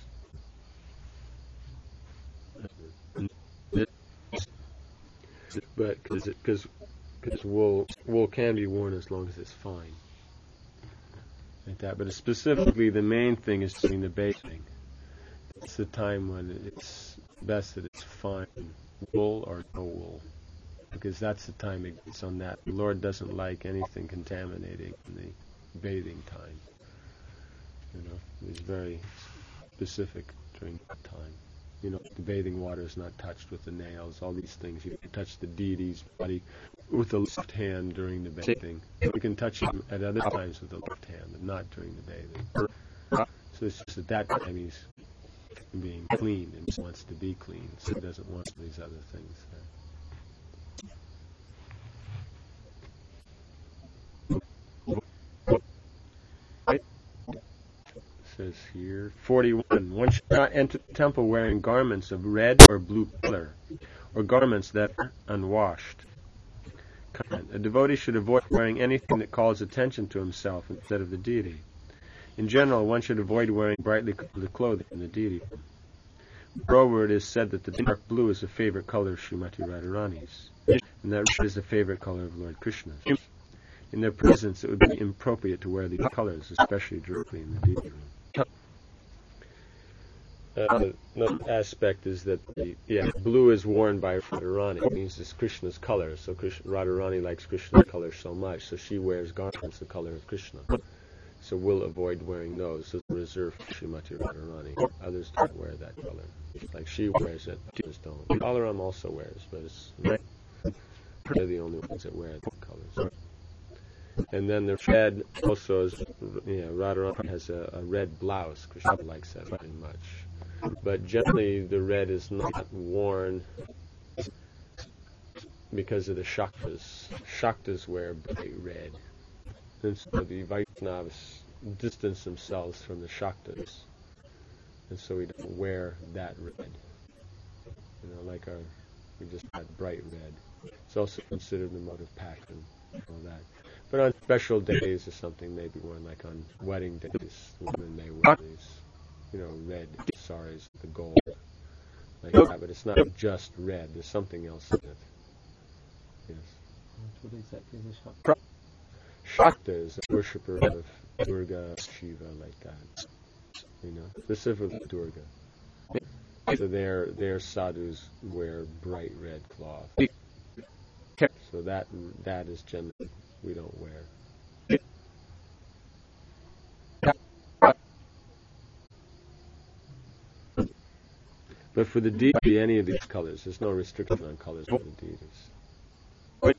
But because wool can be worn as long as it's fine. Like that. But specifically, the main thing is during the bathing. It's the time when it's best that it's fine wool or no wool, because that's the time it gets on that. The Lord doesn't like anything contaminating in the bathing time. It's very specific during that time. The bathing water is not touched with the nails, all these things. You can touch the deity's body with the left hand during the bathing. You can touch him at other times with the left hand, but not during the bathing. So it's just at that time he's being clean and he wants to be clean, so he doesn't want these other things there. Says here, 41, one should not enter the temple wearing garments of red or blue color, or garments that are unwashed. Comment. A devotee should avoid wearing anything that calls attention to himself instead of the deity. In general, one should avoid wearing brightly colored clothing in the deity. Moreover, it is said that the dark blue is a favorite color of Srimati Radharani's, and that red is the favorite color of Lord Krishna's. In their presence, it would be inappropriate to wear these colors, especially directly in the deity room. Another aspect is that blue is worn by Radharani. It means it's Krishna's color. So Radharani likes Krishna's color so much, so she wears garments the color of Krishna. So we'll avoid wearing those. So it's reserved for Srimati Radharani. Others don't wear that color. Like she wears it, others don't. Balaram also wears, but they're the only ones that wear the colors. And then the red also is, Radharani has a red blouse. Krishna likes that very much. But generally the red is not worn because of the Shaktas. Shaktas wear bright red. And so the Vaishnavas distance themselves from the Shaktas. And so we don't wear that red. We just had bright red. It's also considered the mode of passion and all that. But on special days or something, maybe worn like on wedding days, women may wear these, red saris, the gold, like that. But it's not just red. There's something else in it. Yes. What exactly is a Shakta? Shakta is a worshipper of Durga, Shiva, like that. Specifically Durga. So their sadhus wear bright red cloth. So that is generally we don't wear. But for the deity, any of these colors, there's no restriction on colors for the deities.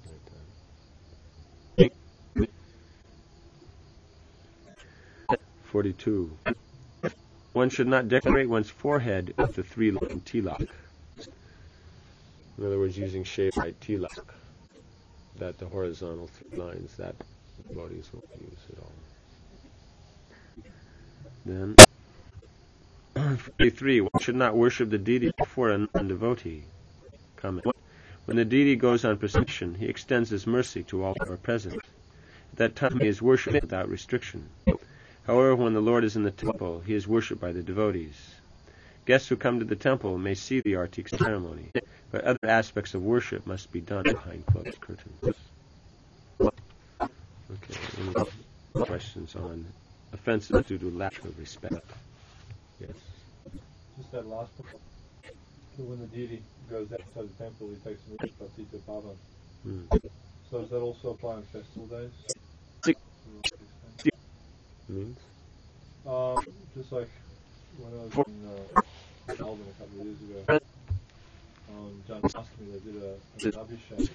42. One should not decorate one's forehead with the 3-line tilak. In other words, using shaved white tilak. That the horizontal 3 lines, that devotees won't use at all. Then, 43. One should not worship the deity before a non-devotee. Comment. When the deity goes on procession, he extends his mercy to all who are present. At that time, he is worshipped without restriction. However, when the Lord is in the temple, he is worshipped by the devotees. Guests who come to the temple may see the Artik ceremony, but other aspects of worship must be done behind closed curtains. Okay, any questions on offenses due to lack of respect? Yes. Just that last part. When the deity goes outside the temple, he takes an Patita Bhavan. So does that also apply on festival days? Means? Just like when I was in Melbourne a couple of years ago, on Janmashtami they did an abhishek,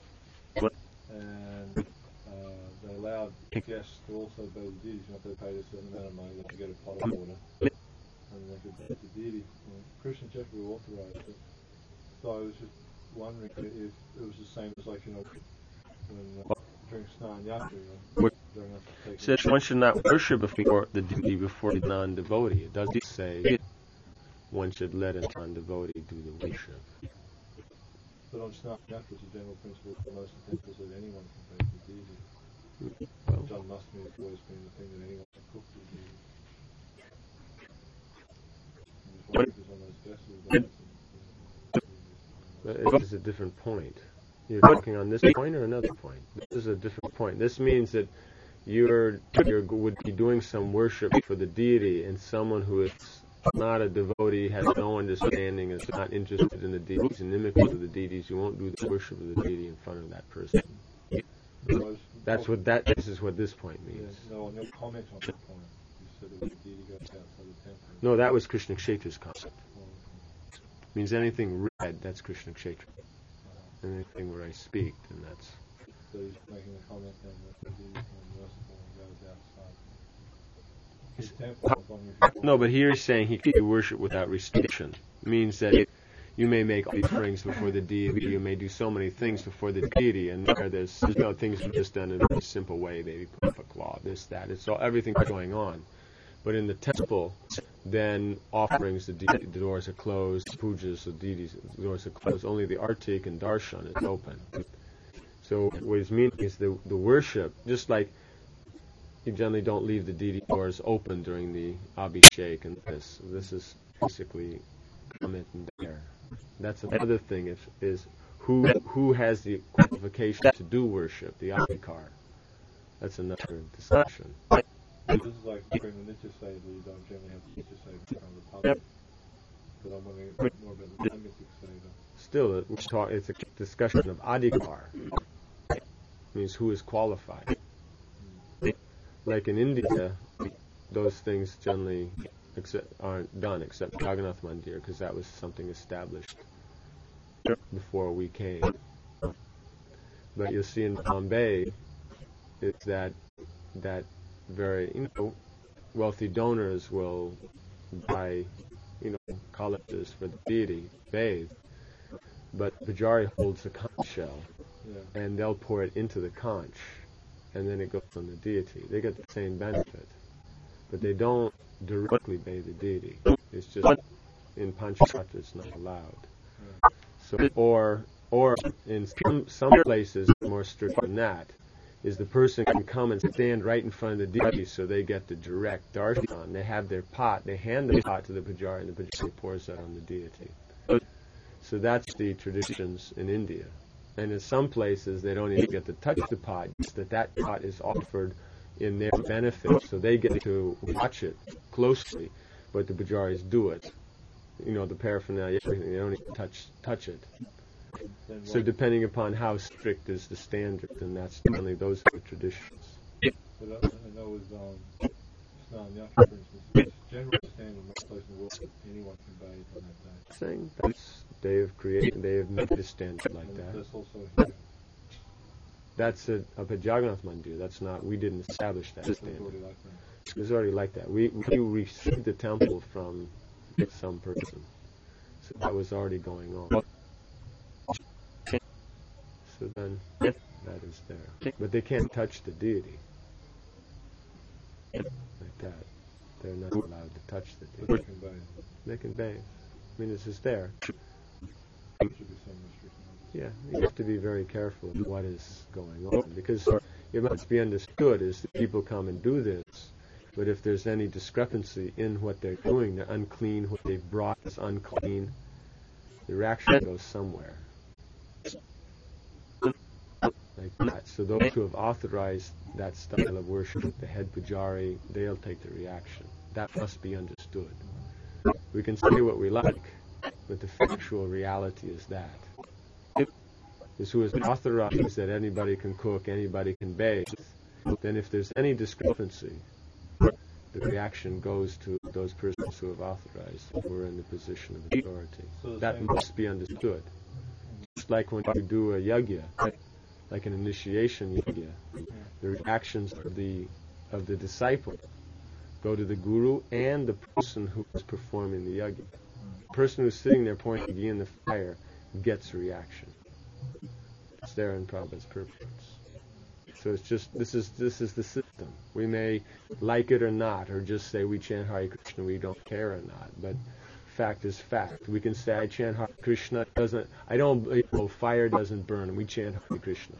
and they allowed guests to also go to the deities. If they paid a certain amount of money, they could get a pot of water, and they could go to the deity. Krishna Chakra authorized it. So I was just wondering if it was the same as when during Snan Yatra, says one should not worship before the deity before the non-devotee. It doesn't say one should let a non-devotee do the worship. But on Snan Yatra, it's a general principle for most of the temples that anyone can pray to the deity. Well, Janmashtami has always been the thing that anyone can cook to the deity. On those festivals, but it is a different point. You're talking on this point or another point? This is a different point. This means that you would be doing some worship for the deity, and someone who is not a devotee, has no understanding, is not interested in the deities, inimical to the deities, you won't do the worship of the deity in front of that person. This is what this point means. No comment on that point. said that when the deity goes outside the temple. No, that was Krishna Kshetra's concept. Oh, Means anything red, that's Krishna Kshetra. Anything where I speak, then that's... so he's making a comment then that the deity is more merciful when he goes outside his temple, as long as he... No, but here he's saying he can be worshipped without restriction. Means that you may make offerings before the deity, you may do so many things before the deity, and there's things are just done in a very simple way. Maybe put up a cloth, this, that. It's all everything going on. But in the temple, then offerings, the doors are closed, pujas, the deities, the doors are closed. Only the artik and darshan is open. So what he's meaning is the worship, just like you generally don't leave the deity doors open during the abhishek and this. This is basically comment and there. That's another thing is who has the qualification to do worship, the adhikar. That's another discussion. This is like during the Nitya Seva, you don't generally have the Nitya Seva in front of the public. But I'm wondering more about the Namitic Seva. Still, it's a discussion of adhikar. Means who is qualified. Like in India, those things generally aren't done except Jagannath Mandir, because that was something established before we came. But you'll see in Bombay, it's that very, wealthy donors will buy, colleges for the deity, bathe. But Pujari holds the conch shell, and they'll pour it into the conch, and then it goes on the deity. They get the same benefit, but they don't directly bathe the deity. It's just in Panchayatra it's not allowed. So, or in some places more strict than that, is the person can come and stand right in front of the deity, so they get the direct darshan. They have their pot, they hand the pot to the pujari, and the pujari pours that on the deity. So that's the traditions in India. And in some places they don't even get to touch the pot, just that pot is offered in their benefit, so they get to watch it closely, but the pujaris do it. The paraphernalia, everything, they don't even touch it. So depending upon how strict is the standard, then that's only those are the traditions. But I know with Snan Yatra, for instance, it's generally standard in most places in the world that anyone can bathe on that day. Saying they have made a standard like that. That's also here. That's a Jagannath Mandir. That's not. We didn't establish that It's standard. already like that. It was already like that. We received the temple from some person, so that was already going on. So then that is there, but they can't touch the deity like that. They're not allowed to touch the But deity. they can bathe. They can bathe. I mean, this is there. There should be some restriction. Yeah, you have to be very careful of what is going on, because it must be understood is that people come and do this, but if there's any discrepancy in what they're doing, they're unclean, what they've brought is unclean, the reaction goes somewhere. Like that. So those who have authorized that style of worship, the head pujari, they'll take the reaction. That must be understood. We can say what we like, but the factual reality is that. Is who has authorized that anybody can cook, anybody can bathe, then if there's any discrepancy, the reaction goes to those persons who have authorized, who are in the position of authority. So That must be understood. Just like when you do a yajna, like an initiation yajna, the reactions of the disciple go to the guru and the person who is performing the yajna. The person who's sitting there pointing ghee in the fire gets a reaction. It's there in Prabhupada's purpose. So it's just this is the system. We may like it or not, or just say we chant Hare Krishna, we don't care or not. But fact is fact. We can say I chant Hare Krishna, fire doesn't burn, and we chant Hare Krishna.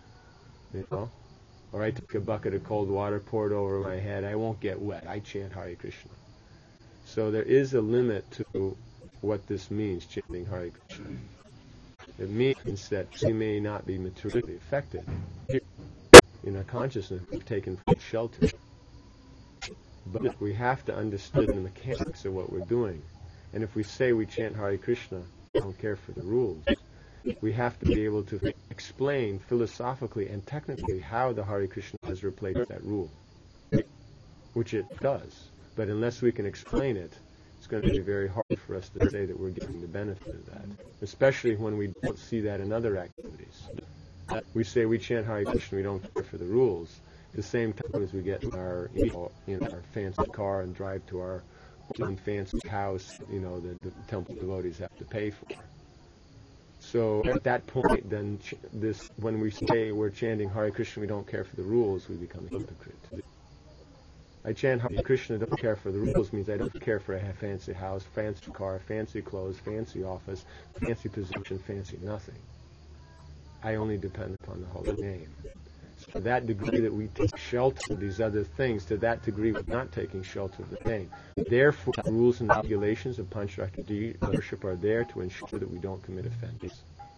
Or I take a bucket of cold water, pour it over my head, I won't get wet. I chant Hare Krishna. So there is a limit to what this means, chanting Hare Krishna. It means that we may not be materially affected. In our consciousness, we've taken shelter. But we have to understand the mechanics of what we're doing. And if we say we chant Hare Krishna, we don't care for the rules, we have to be able to explain philosophically and technically how the Hare Krishna has replaced that rule. Which it does. But unless we can explain it, it's going to be very hard for us to say that we're getting the benefit of that, especially when we don't see that in other activities. We say we chant Hare Krishna, we don't care for the rules. At the same time as we get in our, our fancy car and drive to our own fancy house, the temple devotees have to pay for. So at that point, then when we say we're chanting Hare Krishna, we don't care for the rules, we become a hypocrite. I chant Hare Krishna, don't care for the rules, means I don't care for a fancy house, fancy car, fancy clothes, fancy office, fancy position, fancy nothing. I only depend upon the holy name. So to that degree that we take shelter of these other things, to that degree we're not taking shelter of the name. Therefore, the rules and regulations of Pancharakshara worship are there to ensure that we don't commit offense.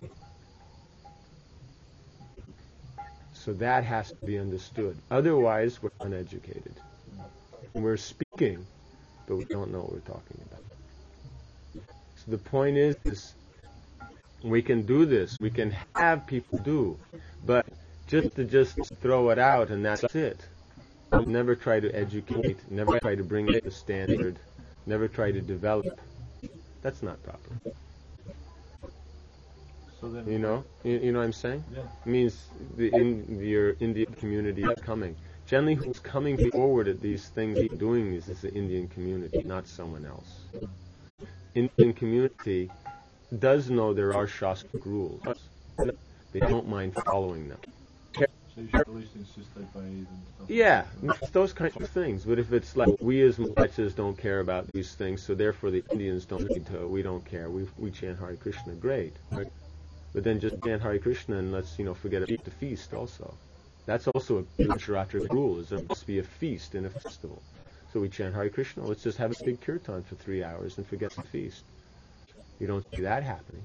So that has to be understood. Otherwise, we're uneducated. We're speaking, but we don't know what we're talking about. So the point is we can do this. We can have people do, but just throw it out and that's it. Never try to educate. Never try to bring it to standard. Never try to develop. That's not proper. So then, you know what I'm saying? Yeah. It means your Indian community is coming. Generally, who's coming forward at these things, doing these, is the Indian community, not someone else. Indian community does know there are Shastric rules. They don't mind following them. So you should at least insist they bathe and stuff. Yeah, those kinds of things. But if it's like we as Malachas don't care about these things, so therefore the Indians don't need to, we don't care. We chant Hare Krishna, great. Right? But then just chant Hare Krishna and let's forget about the feast also. That's also a Pancharatric rule, is there must be a feast and a festival. So we chant Hare Krishna, let's just have a big kirtan for 3 hours and forget the feast. You don't see that happening.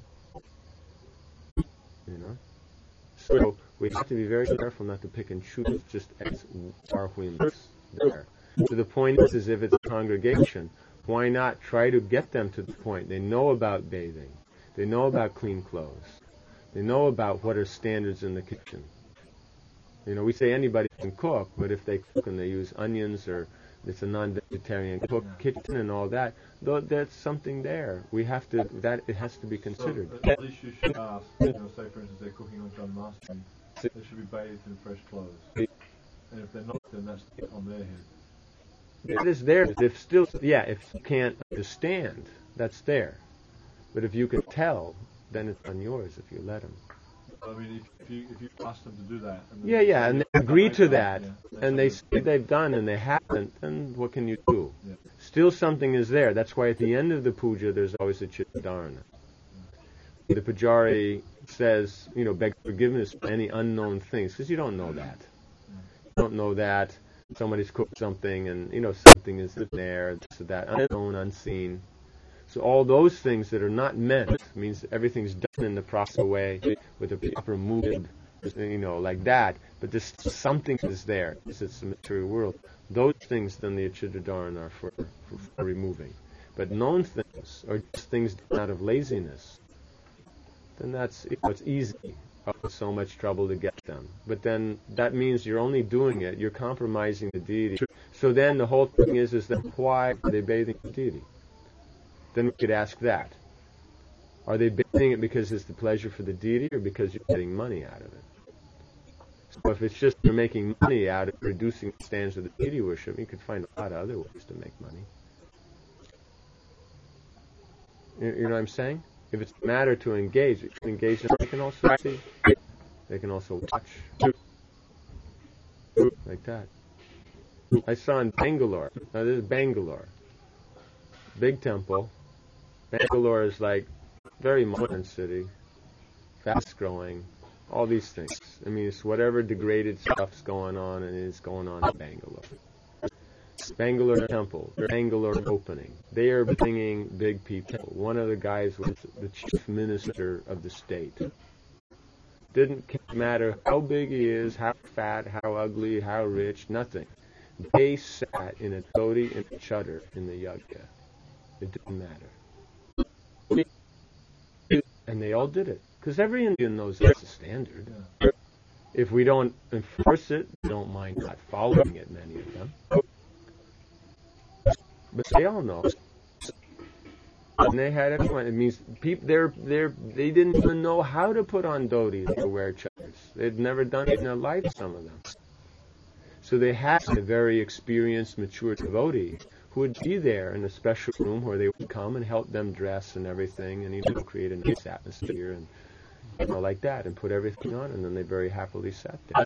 So we have to be very careful not to pick and choose just as our whims there. So the point is if it's a congregation, why not try to get them to the point? They know about bathing. They know about clean clothes. They know about what are standards in the kitchen. We say anybody can cook, but if they cook and they use onions or it's a non-vegetarian kitchen and all that, though that's something there. We have to, it has to be considered. So at least you should ask, say for instance they're cooking on Janmashtami, they should be bathed in fresh clothes. And if they're not, then that's on their head. That is there. If you can't understand, that's there. But if you can tell, then it's on yours if you let them. I mean, if you ask them to do that, and and they agree to that, and they say they've done and they haven't, then what can you do? Yeah. Still something is there. That's why at the end of the puja there's always a chittadharana. The pujari says, beg forgiveness for any unknown things, because you don't know that. You don't know that somebody's cooked something and, something is there, this or that, unknown, unseen. So all those things that are not meant means everything's done in the proper way with a proper mood, like that. But this something is there. It's the material world. Those things then the chittadharana are for removing. But known things or just things done out of laziness, then that's it's easy. It's so much trouble to get them. But then that means you're only doing it. You're compromising the deity. So then the whole thing is that why are they bathing the deity? Then we could ask that. Are they bathing it because it's the pleasure for the deity or because you're getting money out of it? So if it's just you're making money out of reducing the standards of the deity worship, you could find a lot of other ways to make money. You know what I'm saying? If it's a matter to engage, they can also see. They can also watch. Like that. I saw in Bangalore. Now this is Bangalore. Big temple. Bangalore is like very modern city, fast growing, all these things. I mean, it's whatever degraded stuff's going on and is going on in Bangalore. Bangalore temple, Bangalore opening. They are bringing big people. One of the guys was the chief minister of the state. Didn't matter how big he is, how fat, how ugly, how rich, nothing. They sat in a dhoti and a chadar in the yajna. It didn't matter. And they all did it. Because every Indian knows that's the standard. Yeah. If we don't enforce it, we don't mind not following it, many of them. But they all know. And they had everyone. It means people. They didn't even know how to put on dhotis or wear chaddars. They'd never done it in their life. Some of them. So they had a very experienced, mature devotee who would be there in a special room where they would come and help them dress and everything, and create a nice atmosphere and like that, and put everything on, and then they very happily sat there.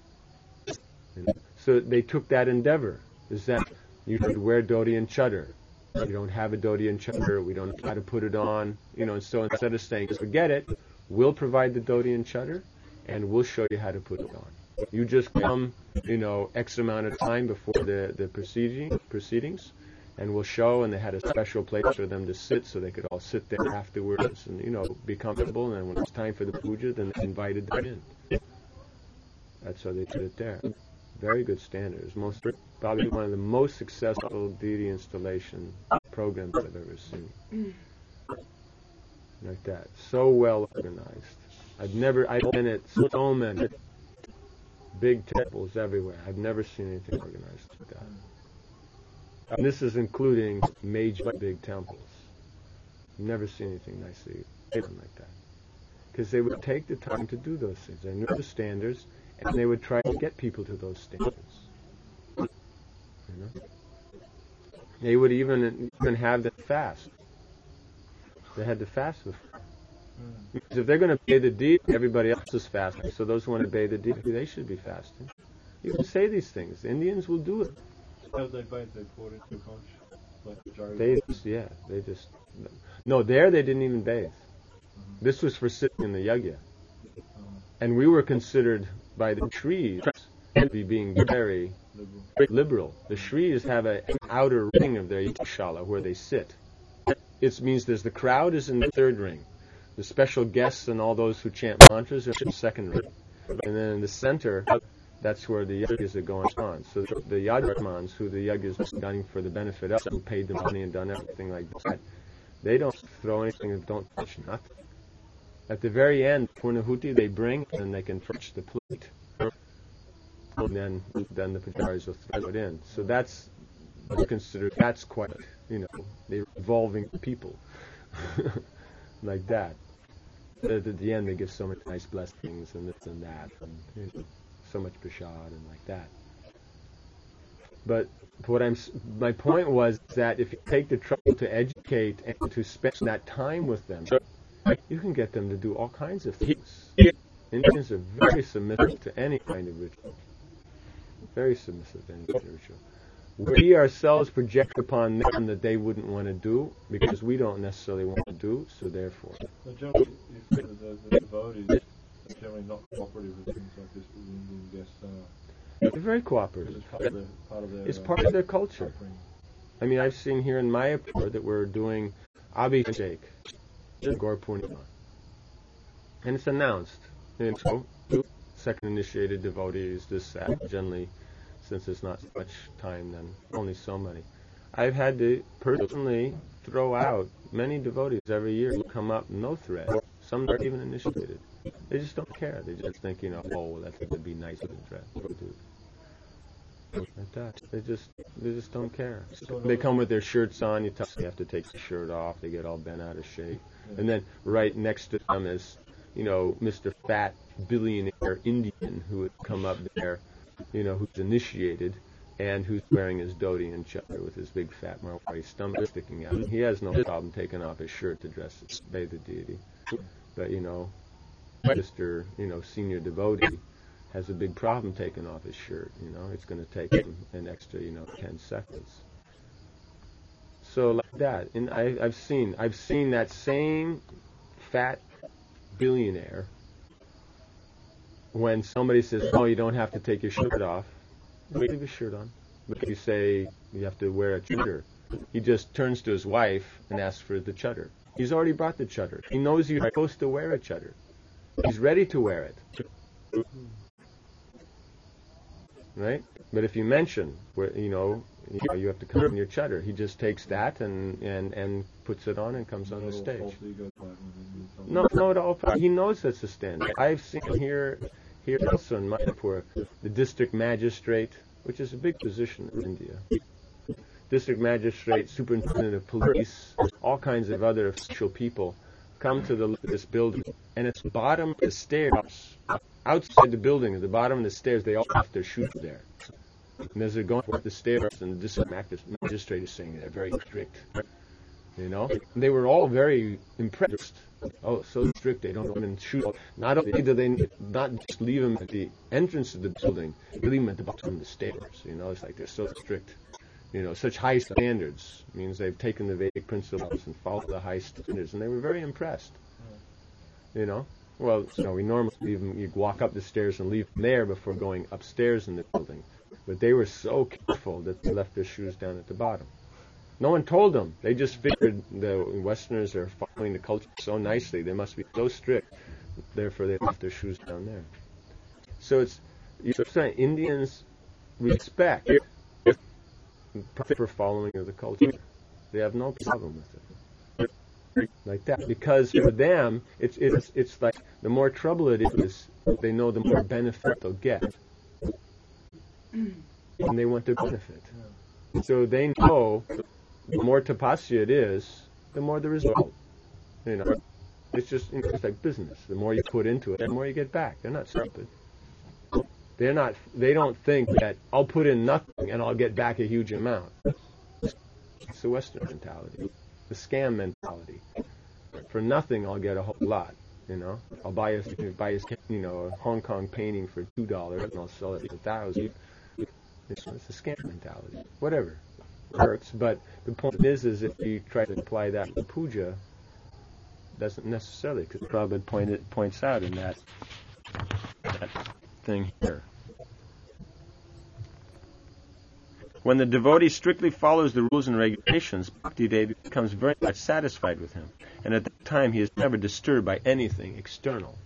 So they took that endeavor. Is that you should wear dhoti and chaddar. You don't have a dhoti and chaddar, we don't know how to put it on, and so instead of saying, forget it, we'll provide the dhoti and chaddar, and we'll show you how to put it on. You just come, X amount of time before the proceedings, and we'll show, and they had a special place for them to sit, so they could all sit there afterwards and, be comfortable, and when it's time for the puja, then they invited them in. That's how they did it there. Very good standards. Probably one of the most successful deity installation programs I've ever seen. Like that. So well organized. I've been at so many big temples everywhere. I've never seen anything organized like that. And this is including major big temples. Never seen anything nicely done like that. Because they would take the time to do those things. They knew the standards, and they would try to get people to those standards. They would even have them fast. They had to fast before. Because if they're going to pay the deity, everybody else is fasting. So those who want to pay the deity, they should be fasting. You can say these things. The Indians will do it. How they bathe, they poured into a conch. No, there they didn't even bathe. This was for sitting in the yagya. And we were considered by the Shris to be being very liberal. The Shris have an outer ring of their yagshala where they sit. It means there's the crowd is in the third ring. The special guests and all those who chant mantras are in the second ring. And then in the center, that's where the yagyas are going on. So the yajamans, who the yagyas are done for the benefit of, who paid the money and done everything like that, they don't throw anything and don't touch nothing. At the very end, Purnahuti they bring, and they can touch the plate. And then the pujaris will throw it in. So that's considered, that's quite, they're evolving people. Like that. At the end, they give so many nice blessings and this and that, and so much prasad and like that. But my point was that if you take the trouble to educate and to spend that time with them, you can get them to do all kinds of things. Indians are very submissive to any kind of ritual. Very submissive to any kind of ritual. We ourselves project upon them that they wouldn't want to do because we don't necessarily want to do, so therefore. So generally, you feel that the devotees are generally not cooperative with things like this, but the Indian guests are. They're very cooperative. It's part of their culture. I mean, I've seen here in Mayapur that we're doing Abhishek, Gaur Purnima. And it's announced. Second initiated devotees, this, that, generally, since there's not so much time, then only so many. I've had to personally throw out many devotees every year who come up no thread. Some aren't even initiated. They just don't care. They just think, that would be nice with a thread. Like that. They just don't care. They come with their shirts on. You have to take the shirt off. They get all bent out of shape. And then right next to them is, Mr. Fat billionaire Indian who would come up there, who's initiated and who's wearing his dhoti and chaddar with his big fat Marwari stomach sticking out. He has no problem taking off his shirt to bathe the deity. But, Mr. Senior devotee has a big problem taking off his shirt. It's going to take him an extra, 10 seconds. So like that, and I've seen that same fat billionaire. When somebody says, "Oh, you don't have to take your shirt off," leave your shirt on. But if you say you have to wear a chaddar, he just turns to his wife and asks for the chaddar. He's already brought the chaddar. He knows you're supposed to wear a chaddar. He's ready to wear it. Right? But if you mention where you have to come in your chaddar, he just takes that and puts it on and comes on the stage. No, at all. He knows that's the standard. I've seen here also in Mayapur, the district magistrate, which is a big position in India. district magistrate, superintendent of police, all kinds of other official people come to this building, and it's the bottom of the stairs, outside the building, at the bottom of the stairs, they all left their shoes there. And as they're going up the stairs, and the district magistrate is saying they're very strict. You know, they were all very impressed. Oh, so strict, they don't even shoot. Not only do they not just leave them at the entrance of the building, they leave them at the bottom of the stairs. You know, it's like they're so strict. You know, such high standards means they've taken the Vedic principles and followed the high standards, and they were very impressed. You know, well, we normally leave them, you walk up the stairs and leave them there before going upstairs in the building. But they were so careful that they left their shoes down at the bottom. No one told them. They just figured the Westerners are following the culture so nicely. They must be so strict. Therefore, they left their shoes down there. So you're saying Indians respect the proper following of the culture. They have no problem with it. Like that. Because for them, it's like the more trouble it is, they know the more benefit they'll get. And they want to benefit. So they know the more tapasya it is, the more the result. You know, it's just it's like business. The more you put into it, the more you get back. They're not stupid. They don't think that I'll put in nothing and I'll get back a huge amount. It's the Western mentality, the scam mentality. For nothing, I'll get a whole lot. You know, I'll buy a Hong Kong painting for $2 and I'll sell it for $1,000. It's a scam mentality. Whatever. It works, but the point is if you try to apply that to puja, doesn't necessarily, because Prabhupada points out in that thing here. When the devotee strictly follows the rules and regulations, Bhakti Devi becomes very much satisfied with him, and at that time he is never disturbed by anything external.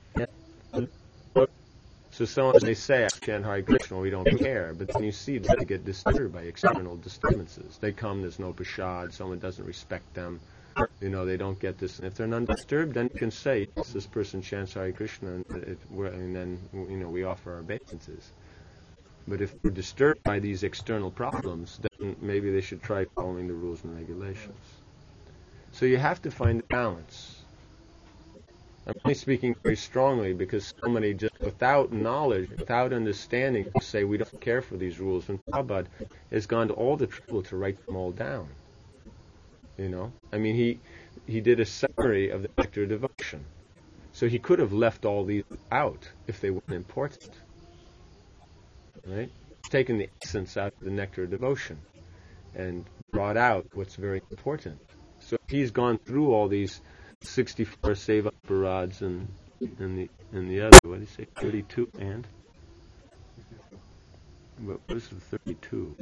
So someone may say, I chant Hare Krishna, we don't care, but then you see that they get disturbed by external disturbances. They come, there's no prasad, someone doesn't respect them, you know, they don't get this. And if they're not disturbed, then you can say, yes, this person chants Hare Krishna, and then, you know, we offer our obeisances. But if they're disturbed by these external problems, then maybe they should try following the rules and regulations. So you have to find the balance. I'm only speaking very strongly because so many just without knowledge, without understanding, say we don't care for these rules. And Prabhupada has gone to all the trouble to write them all down. You know, I mean, he did a summary of the nectar of devotion. So he could have left all these out if they weren't important. Right? Taken the essence out of the nectar of devotion and brought out what's very important. So he's gone through all these 64 seva parads and the other, what did he say, 32 and? What is the 32?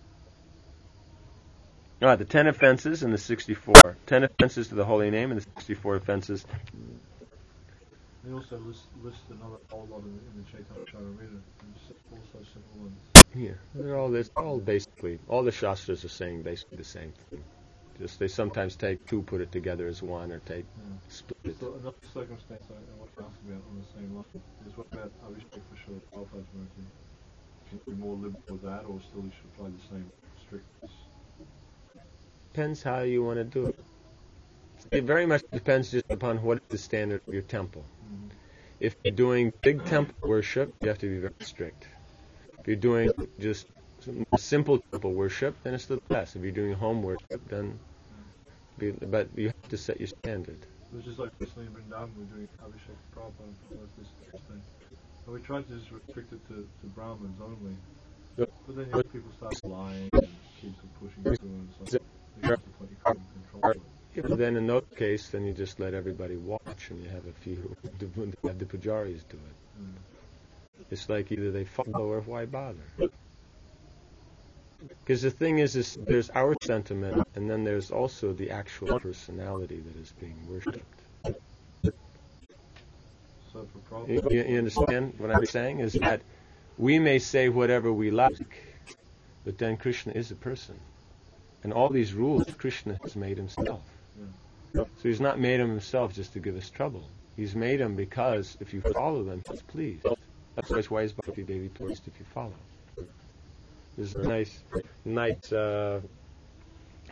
The 10 offenses and the 64. 10 offenses to the holy name and the 64 offenses. They also list another whole lot in the Chaitanya Charitamrita, and also simple ones. Yeah, they're all basically, all the Shastras are saying basically the same thing. Just they sometimes take two, put it together as one, or split it. So another circumstance I want to ask about on the same line is what about Abhishek for Srila Prabhupada's mercy? Can you be more liberal with that, or still you should apply the same strictness? Depends how you want to do it. It very much depends just upon what is the standard of your temple. Mm-hmm. If you're doing big temple worship, you have to be very strict. If you're doing just simple temple worship, then it's the best. If you're doing home worship, then but you have to set your standard. It was just like recently in Vrindavan, we're doing Abhishek Prabhupada and this thing. And we tried to just restrict it to Brahmins only. Yep. But then people start lying and keeps pushing through, and so you have to put your control to it. Yeah, but then in that case, then you just let everybody watch, and you have a few who have the pujaris do it. It's like either they follow or why bother? Because the thing is there's our sentiment, and then there's also the actual personality that is being worshipped. So for you understand what I'm saying? Is that we may say whatever we like, but then Krishna is a person. And all these rules Krishna has made himself. So he's not made them himself just to give us trouble. He's made them because if you follow them, he's pleased. That's why he's Bhakti Devi pleased if you follow. There's a nice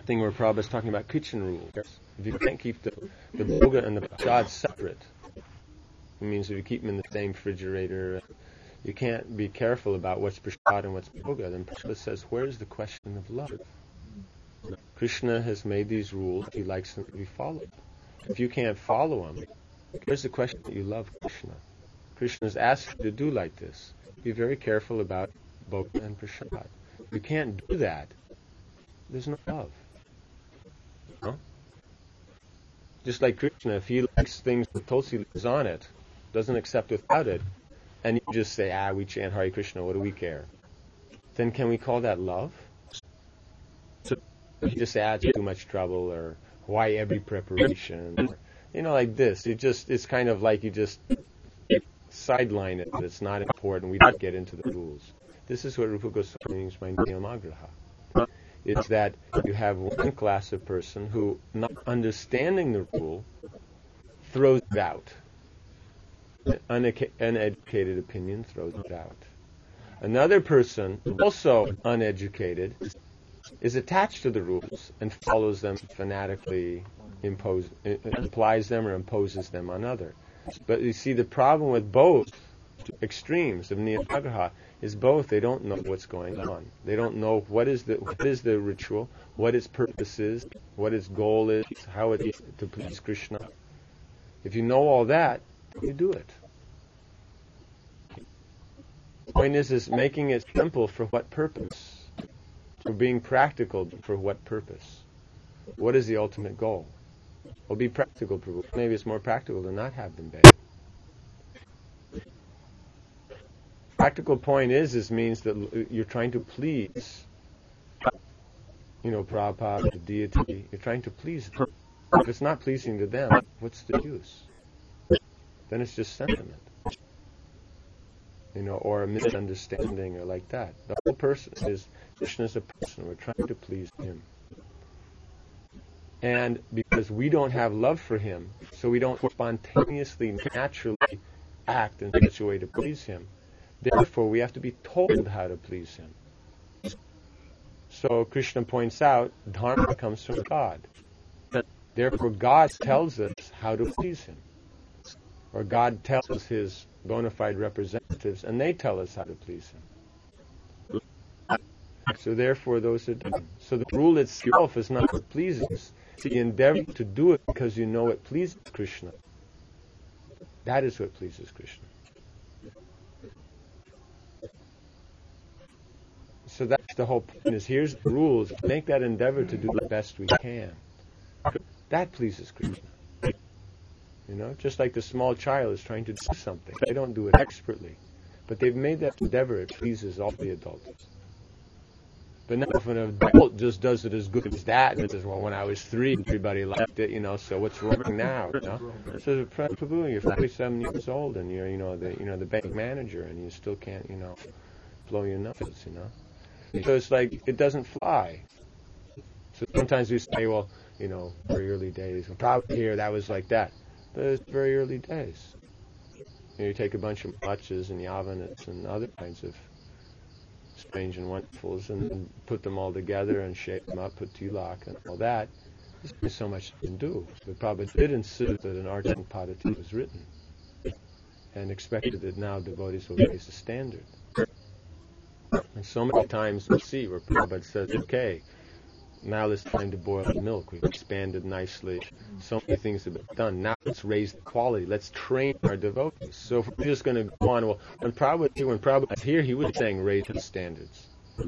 thing where Prabhupada's talking about kitchen rules. If you can't keep the bhoga and the prasad separate, it means if you keep them in the same refrigerator, you can't be careful about what's prasad and what's bhoga, then Prabhupada says, where's the question of love? Krishna has made these rules. He likes them to be followed. If you can't follow them, where's the question that you love Krishna? Krishna has asked you to do like this. Be very careful about bhoga and prasad. If you can't do that, there's no love. No? Just like Krishna, if he likes things with tulsi leaves on it, doesn't accept without it, and you just say, we chant Hare Krishna, what do we care? Then can we call that love? So you just say, it's too much trouble, or why every preparation, or, like this. It's kind of like you just sideline it, that it's not important, we don't get into the rules. This is what Rupa Goswami means by Niyamagraha. It's that you have one class of person who, not understanding the rule, throws it out. Uneducated opinion throws it out. Another person, also uneducated, is attached to the rules and follows them fanatically, applies them or imposes them on others. But you see, the problem with both extremes of Niyamagraha is both they don't know what's going on. They don't know what is the ritual, what its purpose is, what its goal is, how it is to please Krishna. If you know all that, you do it. The point is making it simple for what purpose? For being practical for what purpose? What is the ultimate goal? Well, be practical, Prabhu. Maybe it's more practical to not have them bathe. Practical point means that you're trying to please, Prabhupada, the deity. You're trying to please them. If it's not pleasing to them, what's the use? Then it's just sentiment, or a misunderstanding, or like that. The whole person is Krishna is a person. We're trying to please him, and because we don't have love for him, so we don't spontaneously, naturally act in such a way to please him. Therefore, we have to be told how to please him. So Krishna points out, dharma comes from God. Therefore, God tells us how to please him. Or God tells his bona fide representatives, and they tell us how to please him. So therefore, those are done. So the rule itself is not what pleases. It's the endeavor to do it because you know it pleases Krishna. That is what pleases Krishna. So that's the whole point, is here's the rules. Make that endeavor to do the best we can. That pleases Krishna. Just like the small child is trying to do something. They don't do it expertly. But they've made that endeavor. It pleases all the adults. But now if an adult just does it as good as that, and says, well, when I was 3, everybody liked it, so what's wrong now? So Prabhu, you're 47 years old, and you're, the bank manager, and you still can't, blow your nose, So it's like, it doesn't fly. So sometimes we say, well, very early days, probably here, that was like that. But it's very early days. You take a bunch of matchas and yavanas and other kinds of strange and wonderfuls and put them all together and shape them up, put tilak and all that. There's so much you can do. But Prabhupada did insist that an Arjan Padati was written and expected that now devotees will raise the standard. And so many times we see where Prabhupada says, okay, now it's time to boil the milk. We've expanded nicely. So many things have been done. Now let's raise the quality. Let's train our devotees. So if we're just going to go on, when Prabhupada was here, he was saying raise the standards.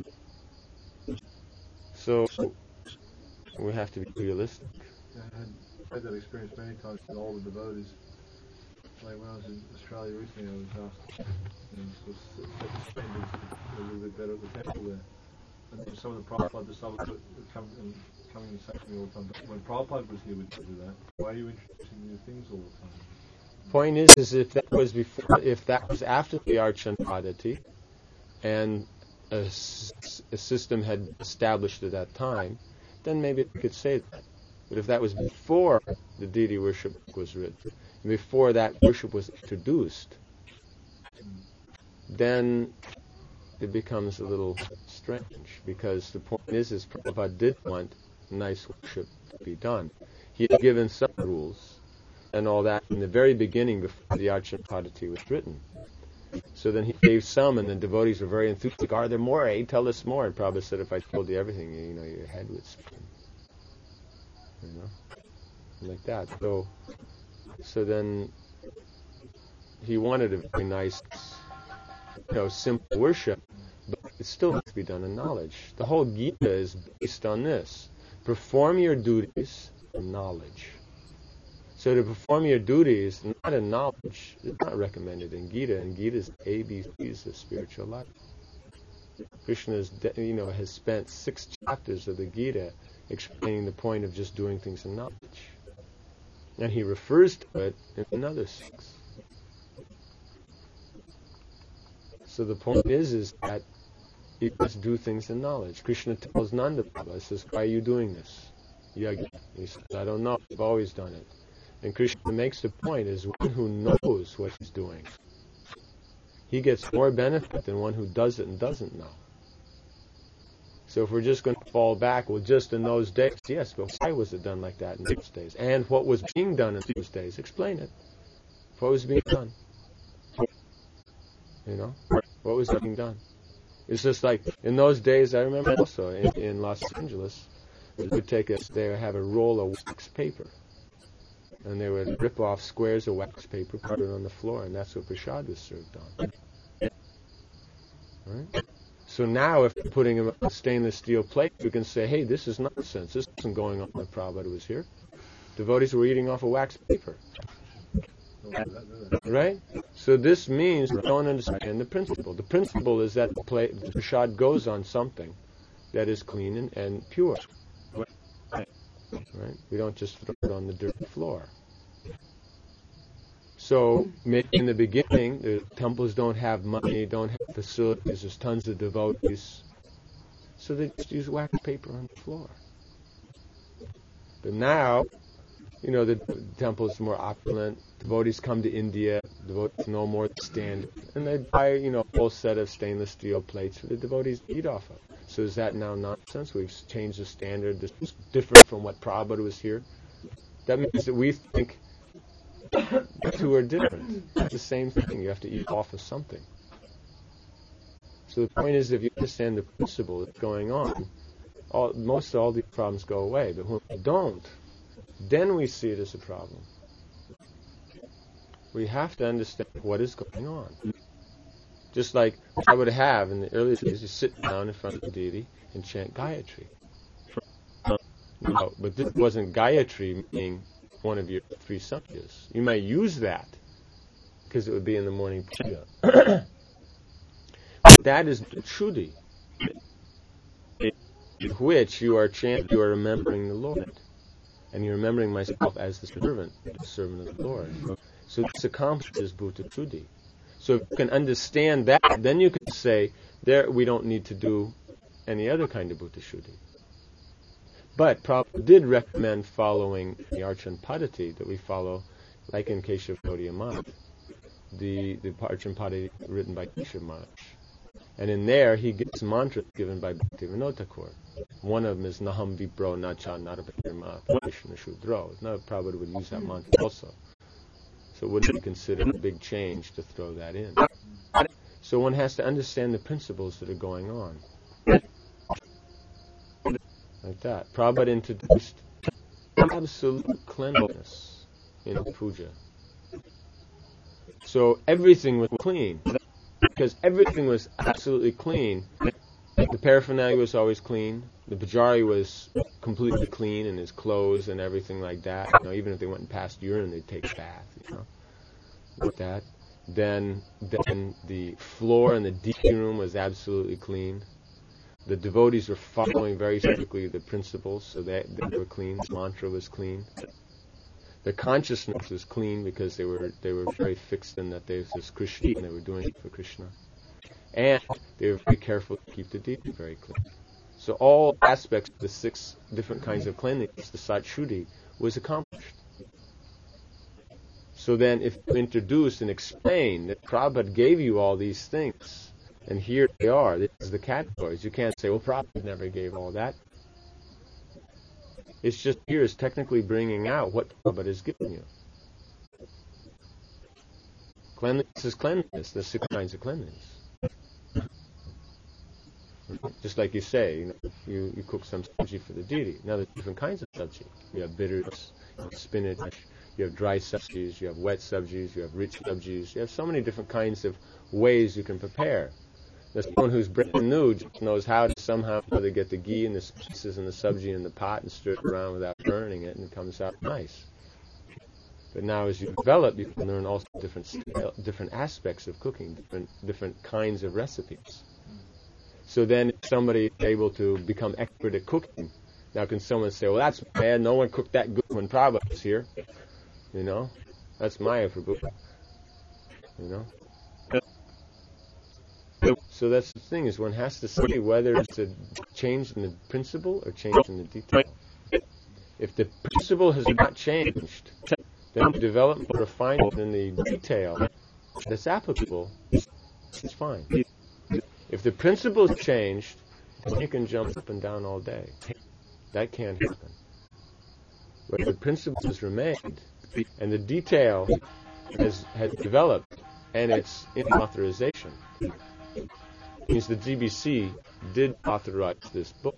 So we have to be realistic. Yeah, I had that experience many times with older devotees. Like when I was in Australia recently, I was asked to set the standards a little bit better at the temple there. And then some of the Prabhupada disciples would come and say to me all the time, but when Prabhupada was here, we didn't do that. Why are you introducing new things all the time? Point is if that was before, if that was after the Archan Padati, and a system had established at that time, then maybe we could say that. But if that was before the deity worship was written, before that worship was introduced, then it becomes a little strange, because the point is Prabhupada did want nice worship to be done. He had given some rules and all that in the very beginning before the Archan Padati was written. So then he gave some, and the devotees were very enthusiastic. Are there more? Hey, tell us more. And Prabhupada said, if I told you everything, your head would spin. Like that. So then he wanted a very nice, simple worship, but it still has to be done in knowledge. The whole Gita is based on this. Perform your duties in knowledge. So to perform your duties, not in knowledge, is not recommended in Gita. And Gita's ABCs of spiritual life. Krishna has spent 6 chapters of the Gita explaining the point of just doing things in knowledge. And he refers to it in another 6. So the point is that you must do things in knowledge. Krishna tells Nanda Baba, says, why are you doing this? Yajna. He says, I don't know, I've always done it. And Krishna makes the point is one who knows what he's doing. He gets more benefit than one who does it and doesn't know. So if we're just going to fall back, well, just in those days, yes, but why was it done like that in those days? And what was being done in those days? Explain it. What was being done? What was being done? It's just like, in those days, I remember also, in Los Angeles, they would have a roll of wax paper. And they would rip off squares of wax paper, put it on the floor, and that's what prasad was served on. Right? So now, if we're putting a stainless steel plate, we can say, hey, this is nonsense. This isn't going on when Prabhupada was here. Devotees were eating off of wax paper. Right? So this means we don't understand the principle. The principle is that the prasad goes on something that is clean and pure. Right? We don't just throw it on the dirty floor. So, maybe in the beginning, the temples don't have money, don't have facilities, there's tons of devotees. So they just use wax paper on the floor. But now, the temple is more opulent. Devotees come to India, devotees know more the standard, and they buy, a whole set of stainless steel plates for the devotees to eat off of. So is that now nonsense? We've changed the standard. This is different from what Prabhupada was here. That means that we think the two are different. It's the same thing. You have to eat off of something. So the point is, if you understand the principle that's going on, most all these problems go away. But when we don't, then we see it as a problem. We have to understand what is going on. Just like I would have in the early days, you sit down in front of the deity and chant Gayatri. No, but this wasn't Gayatri meaning one of your 3 sankhas. You might use that because it would be in the morning puja. But that is the Shuddhi, which you are chanting, you are remembering the Lord. And you're remembering myself as the servant of the Lord. So this accomplishes Bhuta Shuddhi. So if you can understand that, then you can say, there we don't need to do any other kind of Bhuta Shuddhi. But Prabhupada did recommend following the Archan Padati that we follow, like in Keshav Gaudiya Math, the Archan Padati written by Keshav Maharaj. And in there, he gives mantras given by Bhaktivinoda Thakur. One of them is Naham Vipro Nacha Narapirma Krishna Shudro. Now Prabhupada would use that mantra also. So it wouldn't be considered a big change to throw that in. So one has to understand the principles that are going on. Like that. Prabhupada introduced absolute cleanliness in puja. So everything was clean. Because everything was absolutely clean. The paraphernalia was always clean. The pujari was completely clean in his clothes and everything like that. Even if they went and passed urine, they'd take a bath. With that. Then the floor in the deity room was absolutely clean. The devotees were following very strictly the principles, so they were clean. The mantra was clean. The consciousness was clean because they were very fixed in that there was Krishna and they were doing it for Krishna. And they were very careful to keep the deity very clean. So all aspects of the 6 different kinds of cleanliness, the Sat Shuddhi, was accomplished. So then if you introduce and explain that Prabhupada gave you all these things, and here they are, this is the categories, you can't say, well, Prabhupada never gave all that. It's just here is technically bringing out what Prabhupada is giving you. Cleanliness is cleanliness. There's 6 kinds of cleanliness. Just like you say, you cook some sabji for the deity. Now there's different kinds of sabji. You have bitters, you have spinach, you have dry sabjis, you have wet sabjis, you have rich sabjis. You have so many different kinds of ways you can prepare. There's someone who's brand new just knows how to somehow get the ghee and the spices and the sabji in the pot and stir it around without burning it, and it comes out nice. But now as you develop, you can learn also different aspects of cooking, different kinds of recipes. So then if somebody is able to become expert at cooking, now can someone say, well, that's bad, no one cooked that good when Prabhupada was here. That's Maya for Buddha. So that's the thing, is one has to see whether it's a change in the principle or change in the detail. If the principle has not changed, then the development or refinement in the detail that's applicable is fine. If the principle has changed, then you can jump up and down all day. That can't happen. But if the principle has remained, and the detail has developed, and it's in authorization, means the GBC did authorize this book.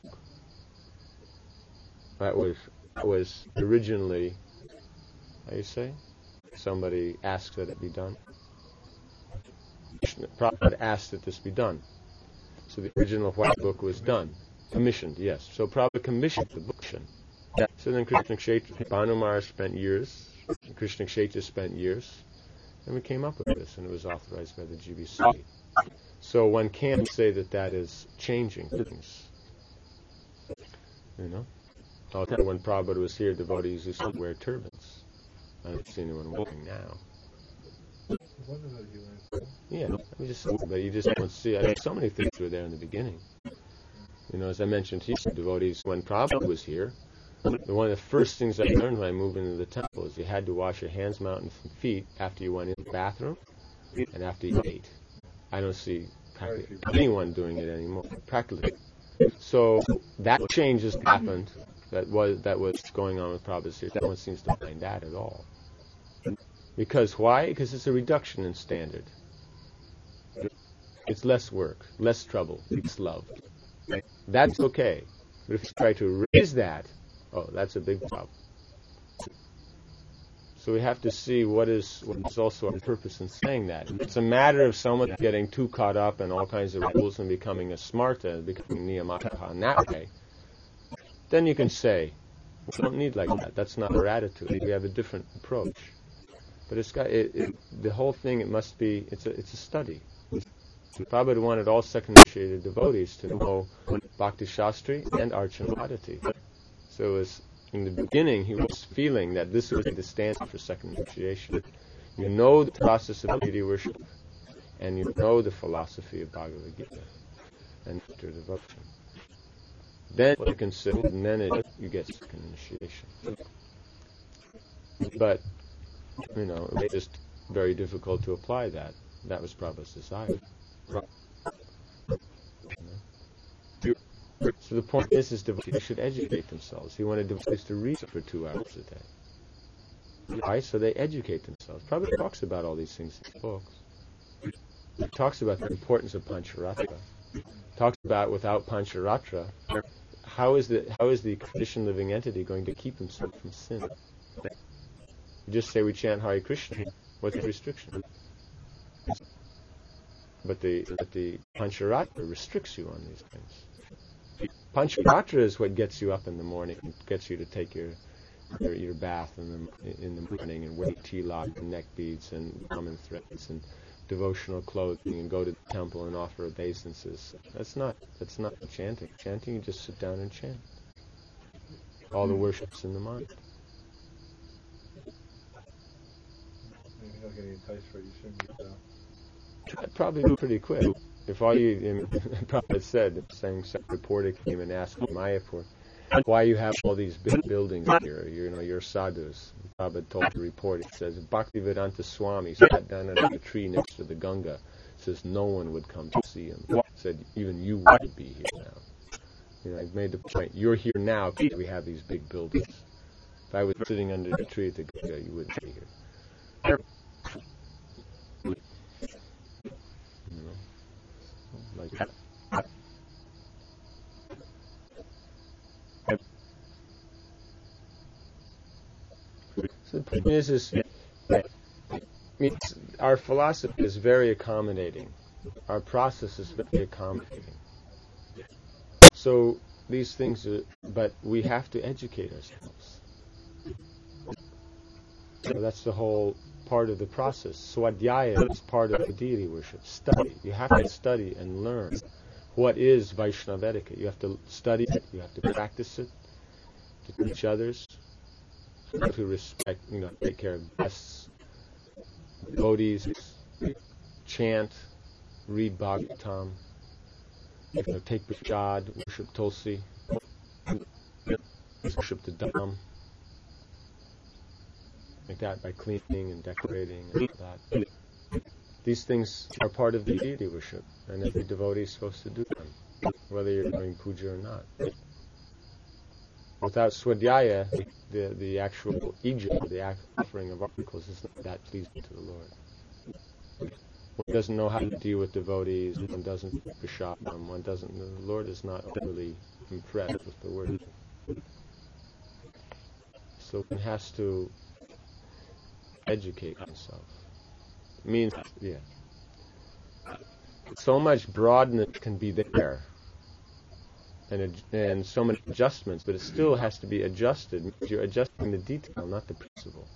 That was originally, how do you say? Somebody asked that it be done. Prabhupada asked that this be done. So the original white book was done. Commissioned, yes. So Prabhupada commissioned the book. So then Krishna Kshetra, Bhanumar spent years, Krishna Kshetra spent years, and we came up with this, and it was authorized by the GBC. So one can't say that is changing things. All the time when Prabhupada was here, devotees used to wear turbans. I don't see anyone wearing now. Yeah, but you just don't see. So many things were there in the beginning. As I mentioned to you, devotees, when Prabhupada was here, one of the first things I learned when I moved into the temple is you had to wash your hands, mouth, and feet after you went in the bathroom and after you ate. I don't see practically anyone doing it anymore, practically. So that change has happened. That was going on with Prabhupada here. No one seems to mind that at all. Because why? Because it's a reduction in standard. It's less work, less trouble, it's love. That's okay. But if you try to raise that, that's a big problem. So we have to see what is also our purpose in saying that. If it's a matter of someone getting too caught up in all kinds of rules and becoming a smarta, becoming niyamaka in that way, then you can say, we don't need like that. That's not our attitude. We have a different approach. But it's got the whole thing. It must be. It's a study. Prabhupada wanted all second-initiated devotees to know Bhakti Shastri and Archana Padati. So it was, in the beginning, he was feeling that this was the standard for second initiation. You know the process of deity worship, and you know the philosophy of Bhagavad Gita and after devotion. Then you consider, and then you get second initiation. But it was just very difficult to apply that. That was Prabhupada's desire. So the point is devotees should educate themselves. He wanted devotees to read for 2 hours a day. Why? So they educate themselves. Prabhupada talks about all these things in his books. He talks about the importance of Pancharatra. Talks about without Pancharatra, how is the conditioned living entity going to keep himself from sin? You just say we chant Hare Krishna. What's the restriction? But the Pancharatra restricts you on these things. Pancharatra is what gets you up in the morning, gets you to take your bath in the morning and wear tilak and neck beads and common threads and devotional clothing and go to the temple and offer obeisances. That's not chanting. Chanting, you just sit down and chant. All the worship's in the mind. You're not getting a taste for it, you soon get out. That'd probably be pretty quick. If all Prabhupada said, saying some reporter came and asked Mayapur, why you have all these big buildings here, you're sadhus. Prabhupada told the reporter, he says, Bhaktivedanta Swami sat down under the tree next to the Ganga, says no one would come to see him. Said, even you wouldn't be here now. I've made the point. You're here now because we have these big buildings. If I was sitting under the tree at the Ganga, you wouldn't be here. Like that. So the point is our philosophy is very accommodating. Our process is very accommodating. So these things but we have to educate ourselves. So that's the whole part of the process. Swadhyaya is part of the deity worship. Study. You have to study and learn what is Vaishnava etiquette. You have to study it. You have to practice it to teach others, to respect, take care of guests, devotees, chant, read Bhagavatam, take prasad, worship Tulsi, worship the Dham, like that, by cleaning and decorating and that. These things are part of the deity worship, and every devotee is supposed to do them, whether you're doing puja or not. Without swadhyaya, the actual ija, the offering of articles, is not that pleasing to the Lord. One doesn't know how to deal with devotees, one doesn't prashad them, the Lord is not overly impressed with the word. So one has to educate himself. Means, so much broadness can be there, and so many adjustments, but it still has to be adjusted. You're adjusting the detail, not the principle.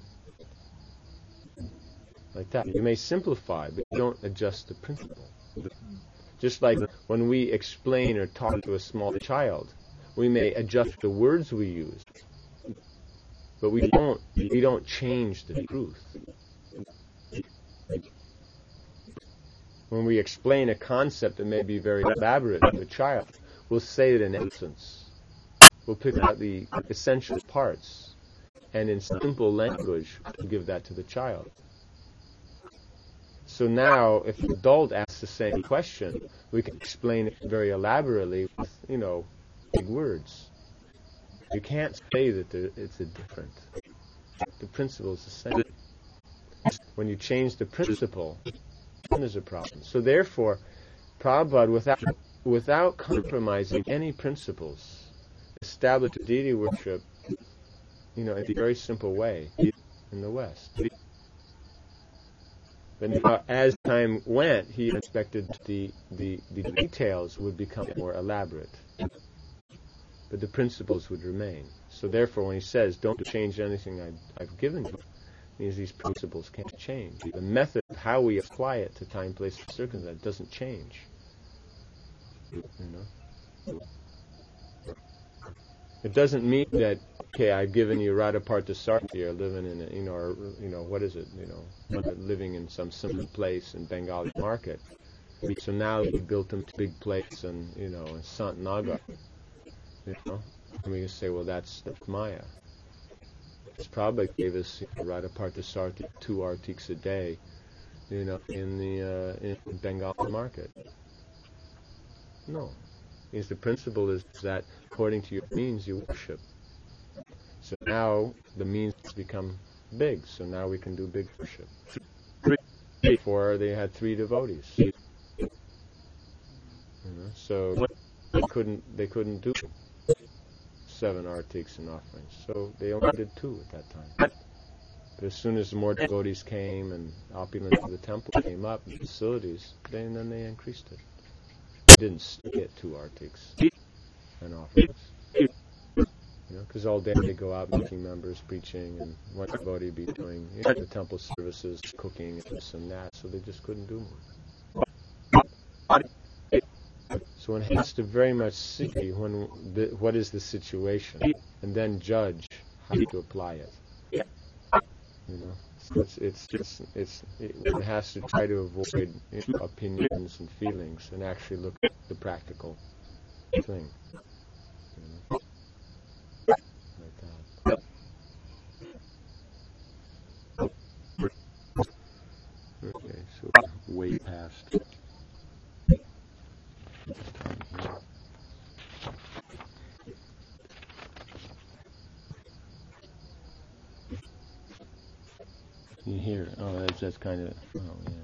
Like that. You may simplify, but you don't adjust the principle. Just like when we explain or talk to a small child, we may adjust the words we use, but we don't change the truth. When we explain a concept that may be very elaborate to a child, we'll say it in essence. We'll pick out the essential parts, and in simple language, we'll give that to the child. So now, if an adult asks the same question, we can explain it very elaborately with, big words. You can't say that it's a different. The principle is the same. When you change the principle, then there's a problem. So therefore, Prabhupada, without compromising any principles, established deity worship, in a very simple way in the West. But as time went, he expected the details would become more elaborate, but the principles would remain. So therefore, when he says, "Don't change anything I've given you," means these principles can't change. The method of how we apply it to time, place, and circumstance doesn't change. It doesn't mean that, okay, I've given you Radhaparta Sarthi, or living in what is it, living in some simple place in Bengali market. So now we built them to big place and, in Sant Nagar. And we can say, well, that's Maya. It's probably gave us Radhaparta Sarthi 2 artiks a day, in Bengali market. No. Means the principle is that according to your means you worship. So now the means become big, so now we can do big worship. Before they had 3 devotees. So they couldn't do 7 artiks and offerings. So they only did 2 at that time. But as soon as more devotees came and opulence of the temple came up, and facilities, then they increased it. Didn't stay at 2 artiks and offerings. Because all day they go out making members, preaching, and one devotee be doing the temple services, cooking, and this and that, so they just couldn't do more. So one has to very much see what is the situation, and then judge how to apply it. One has to try to avoid opinions and feelings and actually look at the practical thing. Like that. Okay, so way past time here. Here. Oh, that's kind of. Oh,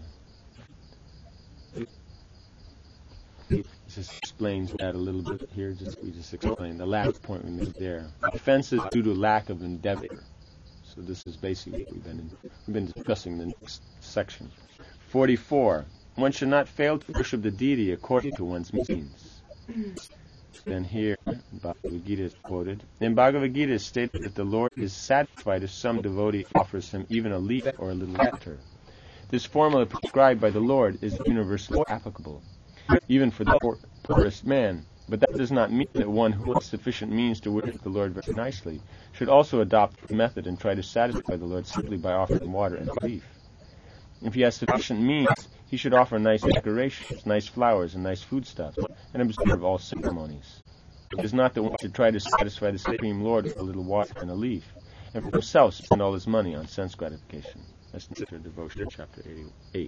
yeah. This explains that a little bit here. We just explain the last point we made there. Offenses due to lack of endeavor. So this is basically what we've been discussing in the next section. 44. One should not fail to worship the deity according to one's means. Then here, Bhagavad Gita is quoted. In Bhagavad Gita is stated that the Lord is satisfied if some devotee offers him even a leaf or a little nectar. This formula prescribed by the Lord is universally applicable, even for the poorest man. But that does not mean that one who has sufficient means to worship the Lord very nicely should also adopt the method and try to satisfy the Lord simply by offering water and a leaf. If he has sufficient means, he should offer nice decorations, nice flowers, and nice foodstuffs, and observe all ceremonies. It is not that one should try to satisfy the Supreme Lord with a little water and a leaf, and for himself spend all his money on sense gratification. That's Nectar Devotion, chapter 88.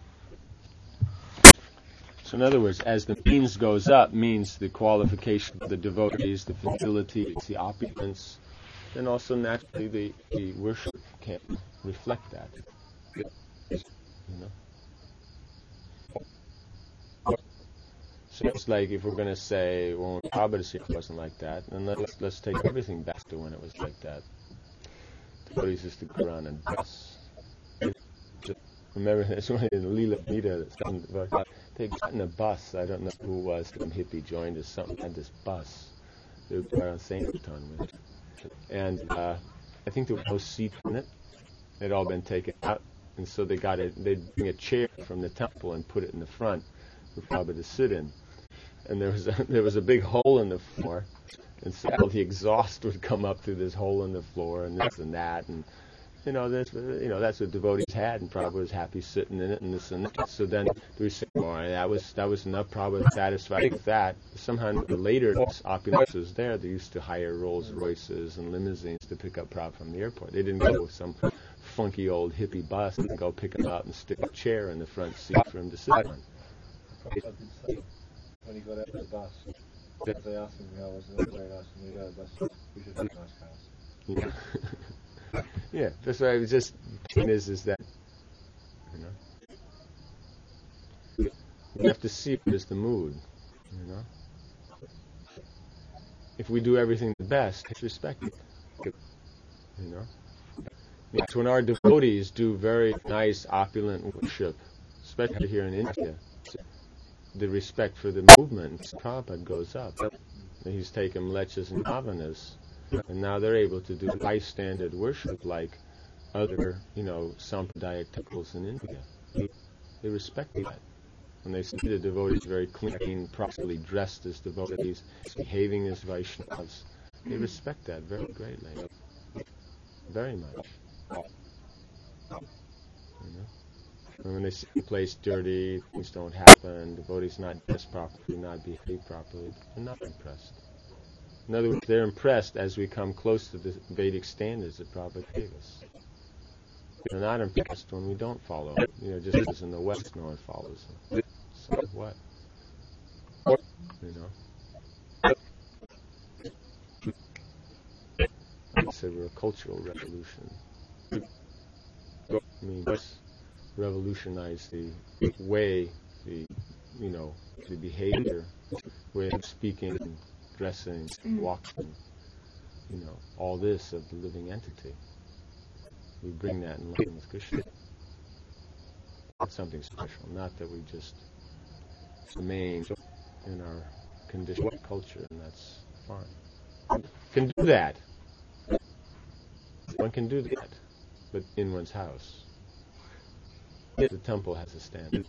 So in other words, as the means goes up, means the qualification of the devotees, the facilities, the opulence, then also naturally the worship can reflect that. You know? So it's like if we're going to say, well, when Prabhupada it wasn't like that, then let's take everything back to when it was like that. The devotees used to go around and bus. Remember, there's one in the Leela Gita that they got in a bus. I don't know who it was. Some hippie joined us. Something had this bus. They were around Sankirtan with it. And I think there were no seats in it. They'd all been taken out. And so they'd bring a chair from the temple and put it in the front for Prabhupada to sit in. And there was a big hole in the floor. And so all the exhaust would come up through this hole in the floor and this and that. And that's what devotees had, and Prabhupada was happy sitting in it, and this and that. So then we say, well, that was enough. Prabhupada was satisfied with that. Somehow the later opulence was there. They used to hire Rolls Royces and limousines to pick up Prabhupada from the airport. They didn't go with some funky old hippie bus and go pick him up and stick a chair in the front seat for him to sit on. When he got out of the bus, they asked him, wasn't it great asking me to go to the bus? We should have nice cars. Yeah. Yeah, that's why I was just is that, we have to see what is the mood, If we do everything the best, it's respected, Yes, when our devotees do very nice, opulent worship, especially here in India, the respect for the movement, Prabhupada goes up. He's taken mlechas and bhavanas, and now they're able to do high standard worship like other, Sampradaya temples in India. They respect that. When they see the devotees very clean, properly dressed as devotees, behaving as Vaishnavas, they respect that very greatly. Very much. And when they see the place dirty, things don't happen, devotees not dressed properly, not behave properly, they're not impressed. In other words, they're impressed as we come close to the Vedic standards that Prabhupada gave us. They're not impressed when we don't follow. Just as in the West, no one follows them. So what? It's a cultural revolution. It means revolutionize the way, the behavior, way of speaking, dressing, walking, all this of the living entity. We bring that in line with Krishna. It's something special, not that we just remain in our conditioned culture, and that's fine. Can do that. One can do that, but in one's house. The temple has a standard.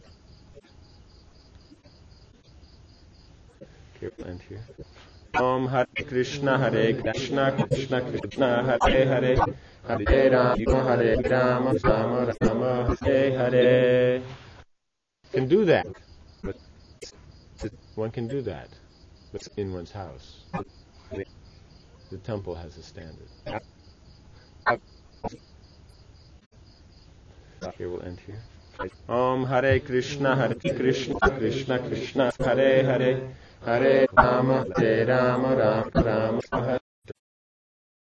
Okay, we'll end here. Om Hare Krishna, Krishna Krishna, Hare Hare, Hare Rama, Rama Rama, Hare Hare. Can do that, but one can do that, but in one's house. The temple has a standard. Okay, we'll end here. Om Hare Krishna, Krishna Krishna, Hare Hare, Hare Rama, Rama Rama, Hare